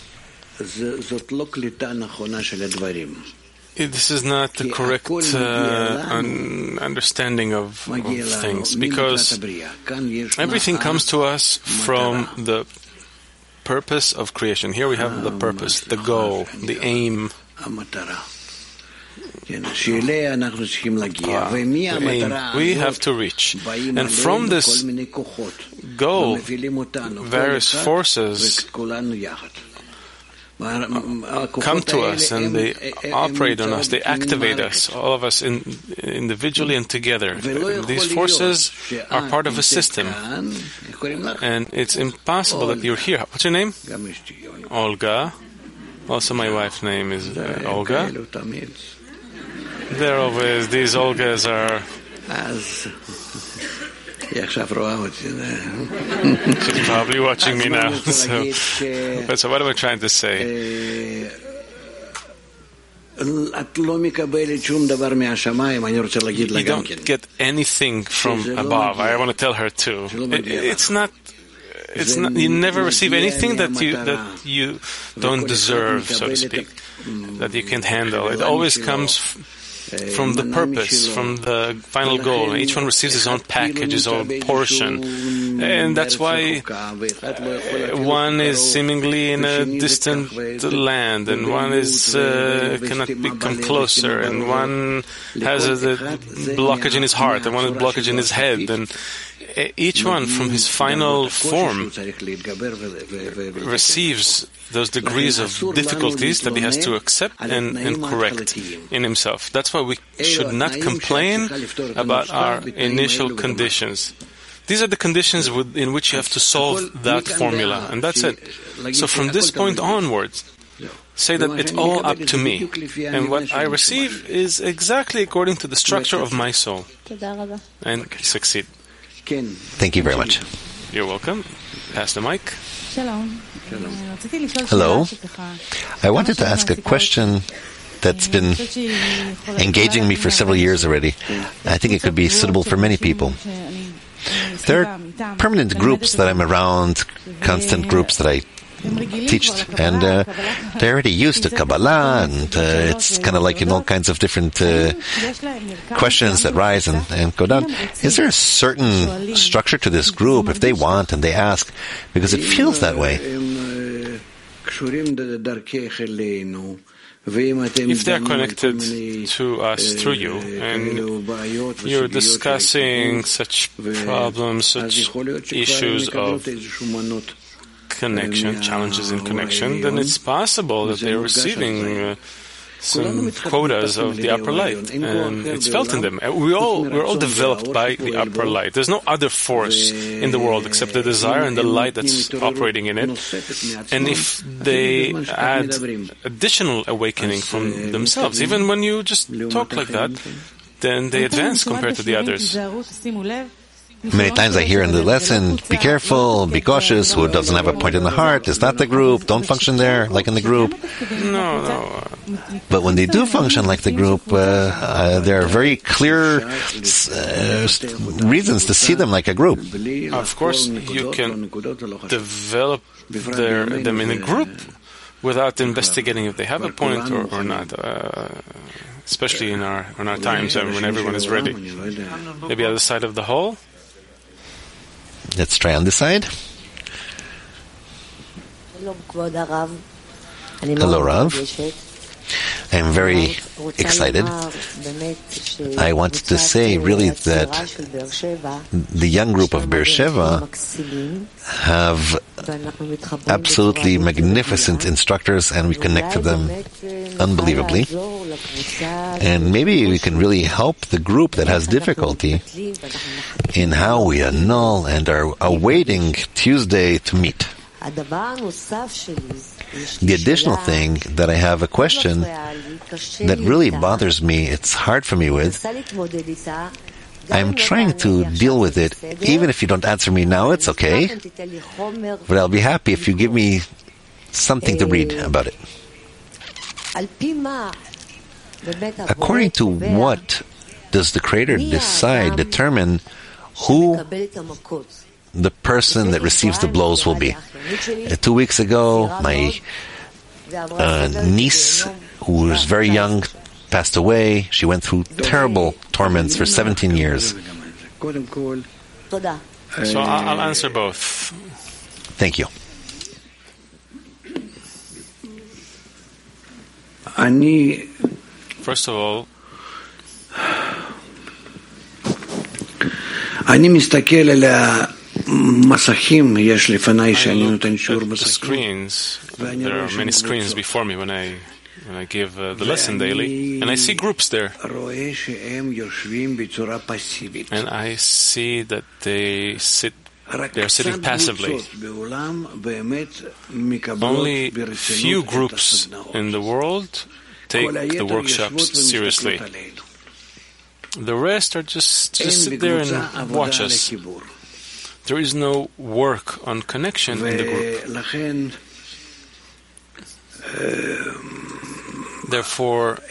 This is not the correct understanding of things, because everything comes to us from the purpose of creation. Here we have the purpose, the goal, the aim. We have to reach. And from this goal, various forces come to us and they operate on us, they activate us, all of us individually and together. These forces are part of a system, and it's impossible that you're here. What's your name? Olga. Also my wife's name is Olga. They're always, these Olgas are... She's probably watching me now. So what am I trying to say? You don't get anything from above. I want to tell her too. It's not. You never receive anything that you don't deserve, so to speak, that you can't handle. It always comes from the purpose, from the final goal. Each one receives his own package, his own portion. And that's why one is seemingly in a distant land, and one is cannot become closer, and one has a blockage in his heart, and one has a blockage in his head. And each one, from his final form, receives those degrees of difficulties that he has to accept and correct in himself. That's why we should not complain about our initial conditions. These are the conditions in which you have to solve that formula, and that's it. So from this point onwards, say that it's all up to me, and what I receive is exactly according to the structure of my soul, and succeed. Thank you very much. You're welcome. Pass the mic. Hello. I wanted to ask a question that's been engaging me for several years already. I think it could be suitable for many people. There are permanent groups that I'm around, constant groups that I teach, and they're already used to Kabbalah, and it's kind of like in all kinds of different questions that rise and go down. Is there a certain structure to this group if they want and they ask? Because it feels that way. If they're connected to us through you, and you're discussing such problems, such issues of connection, challenges in connection, then it's possible that they're receiving some quotas of the upper light, and it's felt in them. We're all developed by the upper light. There's no other force in the world except the desire and the light that's operating in it. And if they add additional awakening from themselves, even when you just talk like that, then they advance compared to the others. Many times I hear in the lesson, be careful, be cautious, who doesn't have a point in the heart is not the group, don't function there like in the group. No. But when they do function like the group, there are very clear reasons to see them like a group. Of course, you can develop them in a group without investigating if they have a point or not. especially in our times when everyone is ready. Maybe other side of the hall. Let's try on this side. Hello, Rav. I'm very excited. I wanted to say really that the young group of Beersheba have absolutely magnificent instructors, and we connect to them unbelievably. And maybe we can really help the group that has difficulty in how we annul and are awaiting Tuesday to meet. The additional thing that I have a question that really bothers me, it's hard for me with. I'm trying to deal with it. Even if you don't answer me now, it's okay. But I'll be happy if you give me something to read about it. According to what does the Creator determine who the person that receives the blows will be? 2 weeks ago, my niece, who was very young, passed away. She went through terrible torments for 17 years. So I'll answer both. Thank you. First of all, the screens. There are many screens before me when I give the lesson daily, and I see groups there. And I see that they are sitting passively. Only few groups in the world take the workshops seriously. The rest are just sit there and watch us. There is no work on connection in the group. Therefore,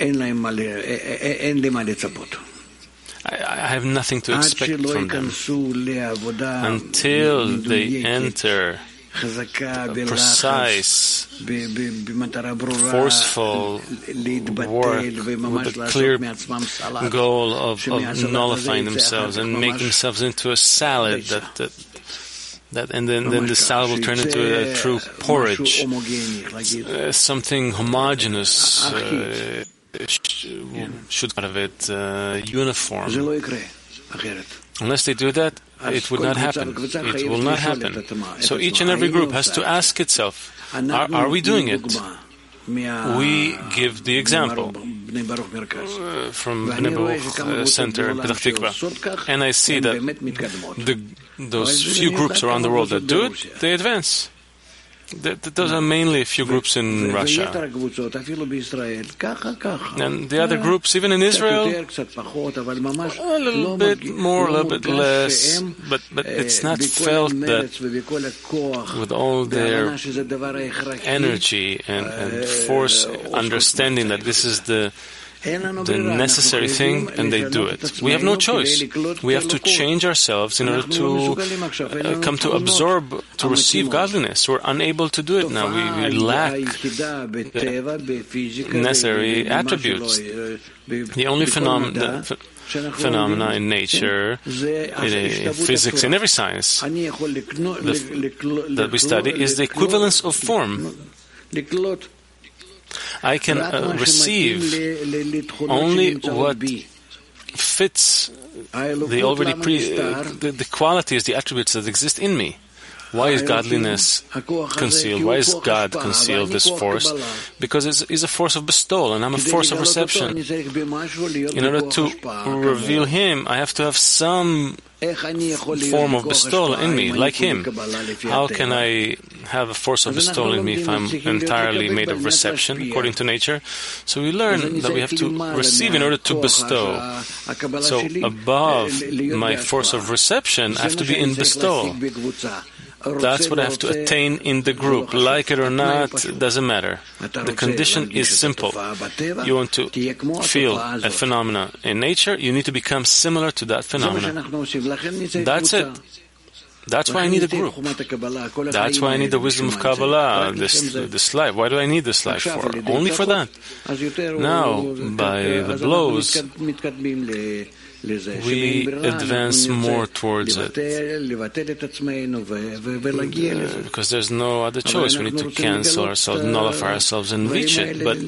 I have nothing to expect from them until they enter a precise, forceful work with a clear goal of nullifying themselves and make themselves into a salad and then the salad will turn into a true porridge, something homogeneous should out of it, uniform. Unless they do that, it would not happen. It will not happen. So each and every group has to ask itself, are we doing it? We give the example from Bnei Baruch Center in Petach Tikva. And I see that those few groups around the world that do it, they advance. Those are mainly a few groups in Russia. And the other groups, even in Israel, a little bit more, a little bit less, but it's not felt that with all their energy and force, understanding that this is the necessary thing, and they do it. We have no choice. We have to change ourselves in order to come to absorb, to receive godliness. We're unable to do it now. We lack the necessary attributes. The only phenomena in nature, in physics, in every science that we study is the equivalence of form. I can receive only what fits the qualities, the attributes that exist in me. Why is godliness concealed? Why is God concealed, this force? Because it's a force of bestowal, and I'm a force of reception. In order to reveal Him, I have to have some form of bestowal in me, like Him. How can I have a force of bestowal in me if I'm entirely made of reception, according to nature? So we learn that we have to receive in order to bestow. So above my force of reception, I have to be in bestowal. That's what I have to attain in the group. Like it or not, doesn't matter. The condition is simple. You want to feel a phenomena in nature, you need to become similar to that phenomena. That's it. That's why I need a group. That's why I need the wisdom of Kabbalah, this life. Why do I need this life for? Only for that. Now, by the blows, we advance more towards it. Because there's no other choice. We need to cancel ourselves, nullify ourselves, and reach it. But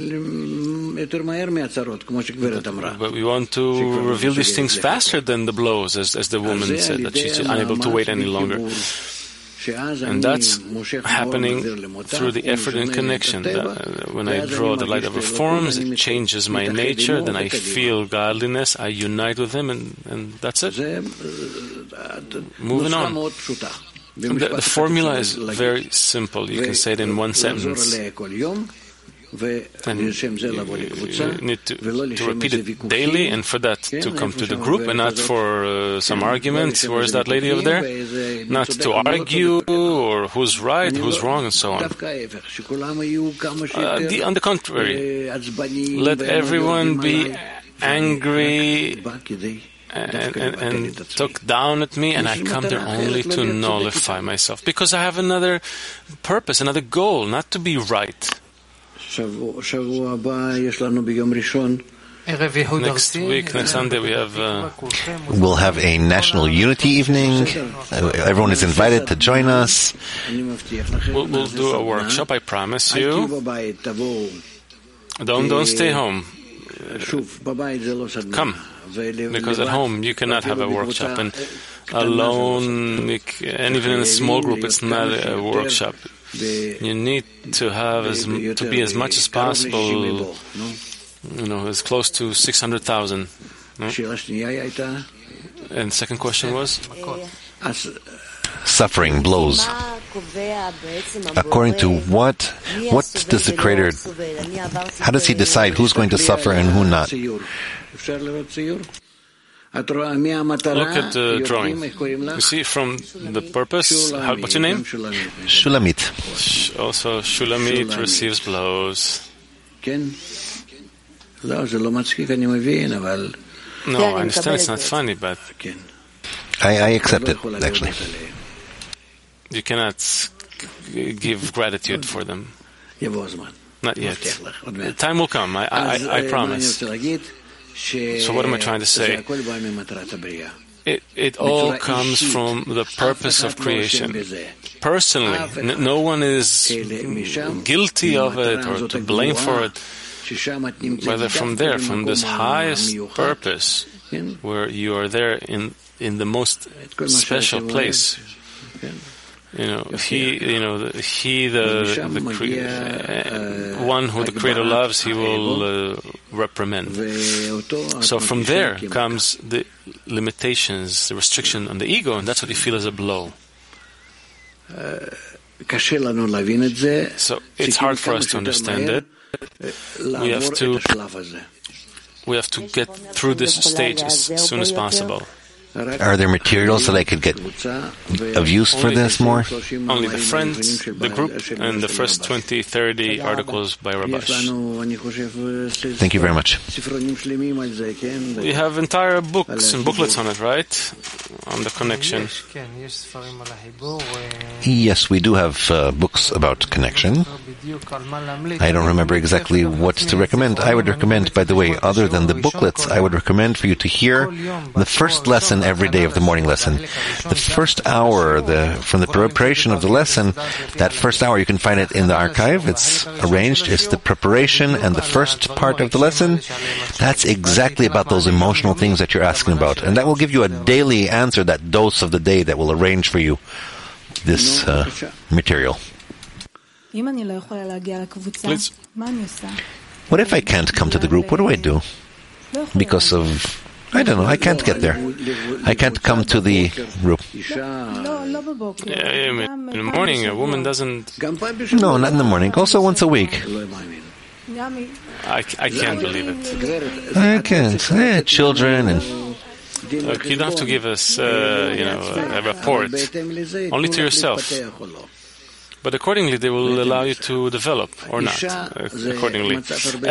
we want to reveal these things faster than the blows, as the woman said, that she's unable to wait any longer. And that's happening through the effort and connection. When I draw the light of her forms, it changes my nature, then I feel godliness, I unite with him, and that's it. Moving on. The formula is very simple. You can say it in one sentence. And you need to repeat it daily, and for that to come to the group, and not for some argument. Where's that lady over there? Not to argue, or who's right, who's wrong, and so on. On the contrary, let everyone be angry and talk down at me, and I come there only to nullify myself, because I have another purpose, another goal, not to be right. Next week, next Sunday, we have... We'll have a national unity evening. Everyone is invited to join us. We'll do a workshop, I promise you. Don't stay home. Come, because at home you cannot have a workshop, and alone, and even in a small group, it's not a workshop. You need to have to be as much as possible, as close to 600,000. No? And the second question was? Suffering, blows. According to what does the Creator, how does He decide who's going to suffer and who not? Look at the drawing. You see from the purpose, what's your name? Shulamit. Also, Shulamit receives blows. No, I understand it's not funny, but... I accept it, actually. You cannot give gratitude for them. Not yet. The time will come, I promise. So what am I trying to say? It all comes from the purpose of creation. Personally, no one is guilty of it or to blame for it. Whether from this highest purpose, where you are there in the most special place. The one who the Creator loves, He will reprimand. So from there comes the limitations, the restriction on the ego, and that's what you feel as a blow. So it's hard for us to understand it. We have to get through this stage as soon as possible. Are there materials that I could get of use for this more? Only the friends, the group, and the first 20, 30 articles by Rabash. Thank you very much. We have entire books and booklets on it, right? On the connection. Yes, we do have books about connection. I don't remember exactly what to recommend. I would recommend, by the way, other than the booklets, I would recommend for you to hear the first lesson every day of the morning lesson. The first hour, from the preparation of the lesson, that first hour, you can find it in the archive. It's arranged. It's the preparation and the first part of the lesson. That's exactly about those emotional things that you're asking about. And that will give you a daily answer, that dose of the day that will arrange for you this material. Please. What if I can't come to the group? What do I do? Because of... I don't know. I can't get there. I can't come to the group. In the morning, a woman doesn't... No, not in the morning. Also once a week. I can't believe it. I can't. Children and... Look, you don't have to give us, a report. Only to yourself. but accordingly they will allow you to develop or not, accordingly.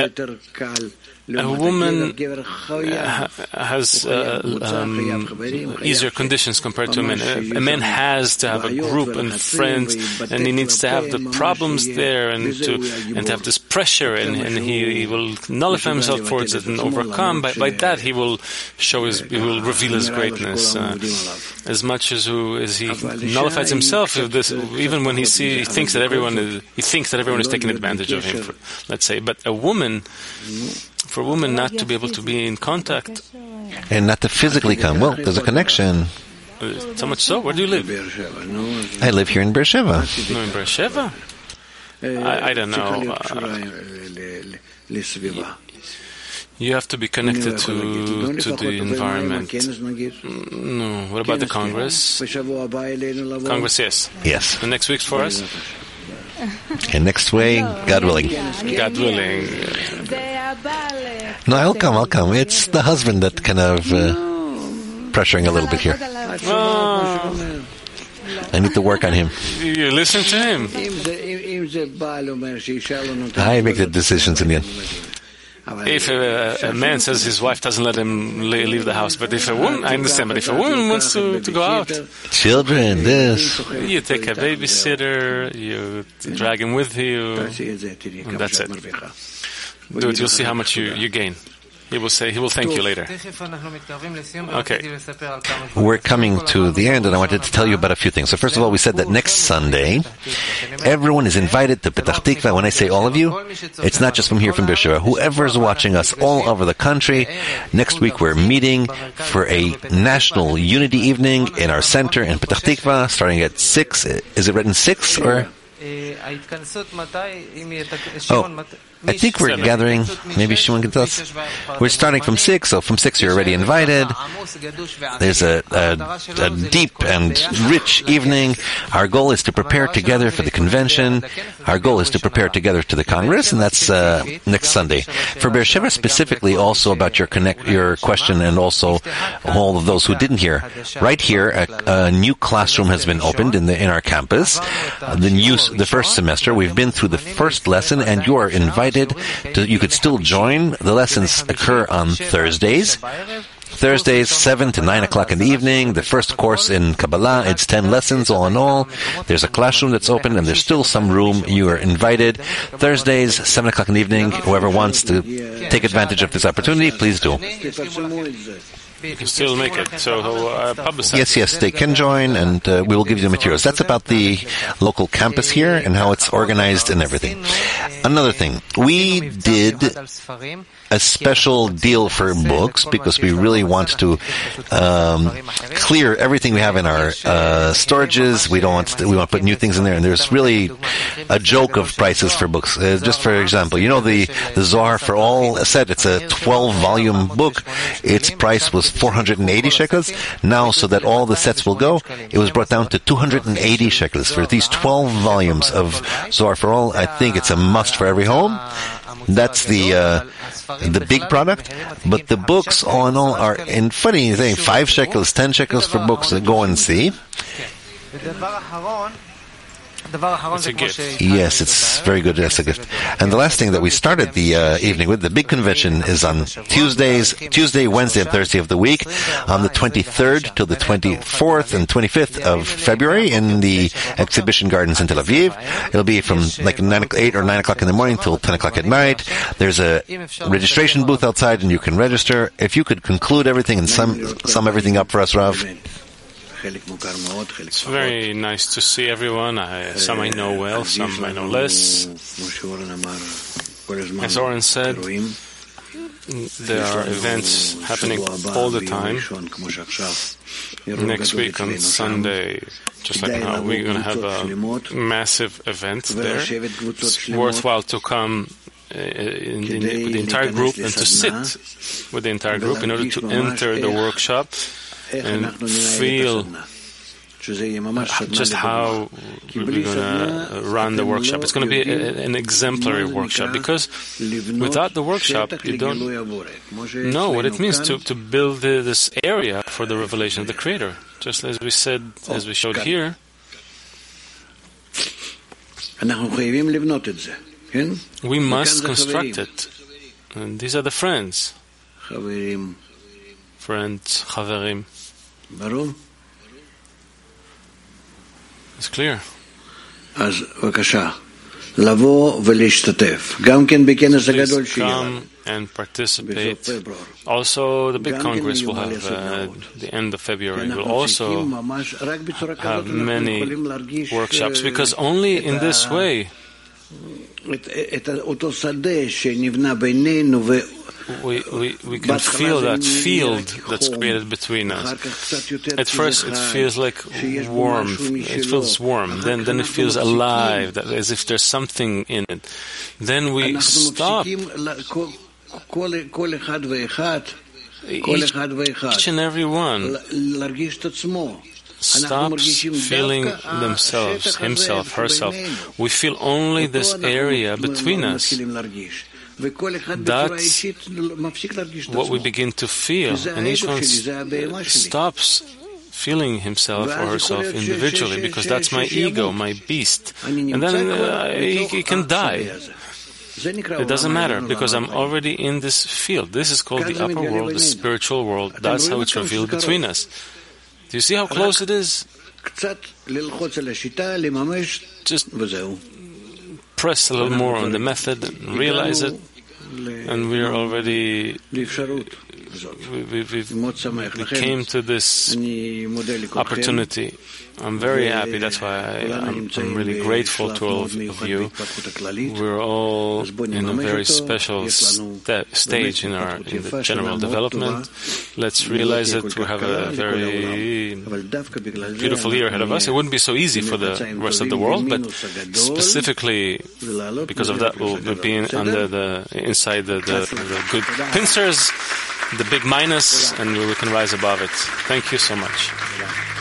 A woman has easier conditions compared to a man. A man has to have a group and friends, and he needs to have the problems there and to have this pressure, and he will nullify himself towards it and overcome. By that he will reveal his greatness. As much as he nullifies himself, even when he thinks that everyone is taking advantage of him, let's say. But for a woman not to be able to be in contact and not to physically come. Well, there's a connection. So much so. Where do you live? I live here in Beersheba. No, in Beersheba? I don't know. You have to be connected to the environment. No. What about the Congress? Congress, yes. Yes. The next week's for us? And next way, God willing. God willing. No, I'll come. It's the husband that kind of pressuring a little bit here. I need to work on him. You listen to him. I make the decisions in the end. If a man says his wife doesn't let him leave the house, but if a woman, I understand, but if a woman wants to go out, children, this, you take a babysitter, you drag him with you, and that's it. Do it, you'll see how much you gain. He will thank you later. Okay. We're coming to the end, and I wanted to tell you about a few things. So first of all, we said that next Sunday, everyone is invited to Petach Tikva. When I say all of you, it's not just from here from Beersheba. Whoever's watching us all over the country, next week we're meeting for a national unity evening in our center in Petach Tikva, starting at 6. Is it written 6 or? I think we're gathering, maybe Shimon can tell us. We're starting from 6, so from 6 you're already invited. There's a deep and rich evening. Our goal is to prepare together for the convention. Our goal is to prepare together to the Congress, and that's next Sunday. For Beersheba specifically, also about your question, and also all of those who didn't hear. Right here, a new classroom has been opened in our campus. The first semester, we've been through the first lesson, and you are invited. You could still join. The lessons occur on Thursdays, 7 to 9 o'clock in the evening. The first course in Kabbalah, it's 10 lessons all in all. There's a classroom that's open, and there's still some room. You are invited. Thursdays, 7 o'clock in the evening. Whoever wants to take advantage of this opportunity, please do. You can still make it, so publicize. Yes, they can join, and we will give you the materials. That's about the local campus here and how it's organized and everything. Another thing, we did a special deal for books because we really want to clear everything we have in our storages. We want to put new things in there, and there's really a joke of prices for books. Just for example, the Zohar for All set, it's a 12-volume book. Its price was 480 shekels. Now, so that all the sets will go, it was brought down to 280 shekels. For these 12 volumes of Zohar for All, I think it's a must for every home. That's the big product, but the books all in all are, in funny thing, 5 shekels, 10 shekels for books. Go and see. It's a gift. Yes, it's very good as a gift. And the last thing that we started the evening with, the big convention, is on Tuesday, Wednesday, and Thursday of the week, on the 23rd till the 24th and 25th of February in the exhibition gardens in Tel Aviv. It'll be from like 8 or 9 o'clock in the morning till 10 o'clock at night. There's a registration booth outside, and you can register. If you could conclude everything and sum everything up for us, Rav. It's very nice to see everyone. Some I know well, some I know less. As Oren said, there are events happening all the time. Next week on Sunday, just like now, we're going to have a massive event there. It's worthwhile to come with the entire group and to sit with the entire group in order to enter the workshop and feel just how we're going to run the workshop. It's going to be an exemplary workshop, because without the workshop, you don't know what it means to build this area for the revelation of the Creator. Just as we said, as we showed here, We must construct it. And these are the friends. Friends, חברים. It's clear. אז בבקשה, לבוא ולהשתתף. גם כן בכנס הגדול שיהיה. Come and participate. Also, the big Congress will have the end of February. Will also have many workshops, because only in this way we can feel that field that's created between us. At first it feels like warm, it feels warm, then it feels alive, as if there's something in it. Then we stop. Each and every one stops feeling themselves, himself, herself. We feel only this area between us. That's what we begin to feel, and each one stops feeling himself or herself individually, because that's my ego, my beast. And then he can die. It doesn't matter, because I'm already in this field. This is called the upper world, the spiritual world. That's how it's revealed between us. Do you see how close it is? Just press a little more on the method and realize it, and we're already we came to this opportunity. I'm very happy. That's why I'm really grateful to all of you. We're all in a very special stage in the general development. Let's realize that we have a very beautiful year ahead of us. It wouldn't be so easy for the rest of the world, but specifically because of that, we'll be inside the good pincers, the big minus, and we can rise above it. Thank you so much.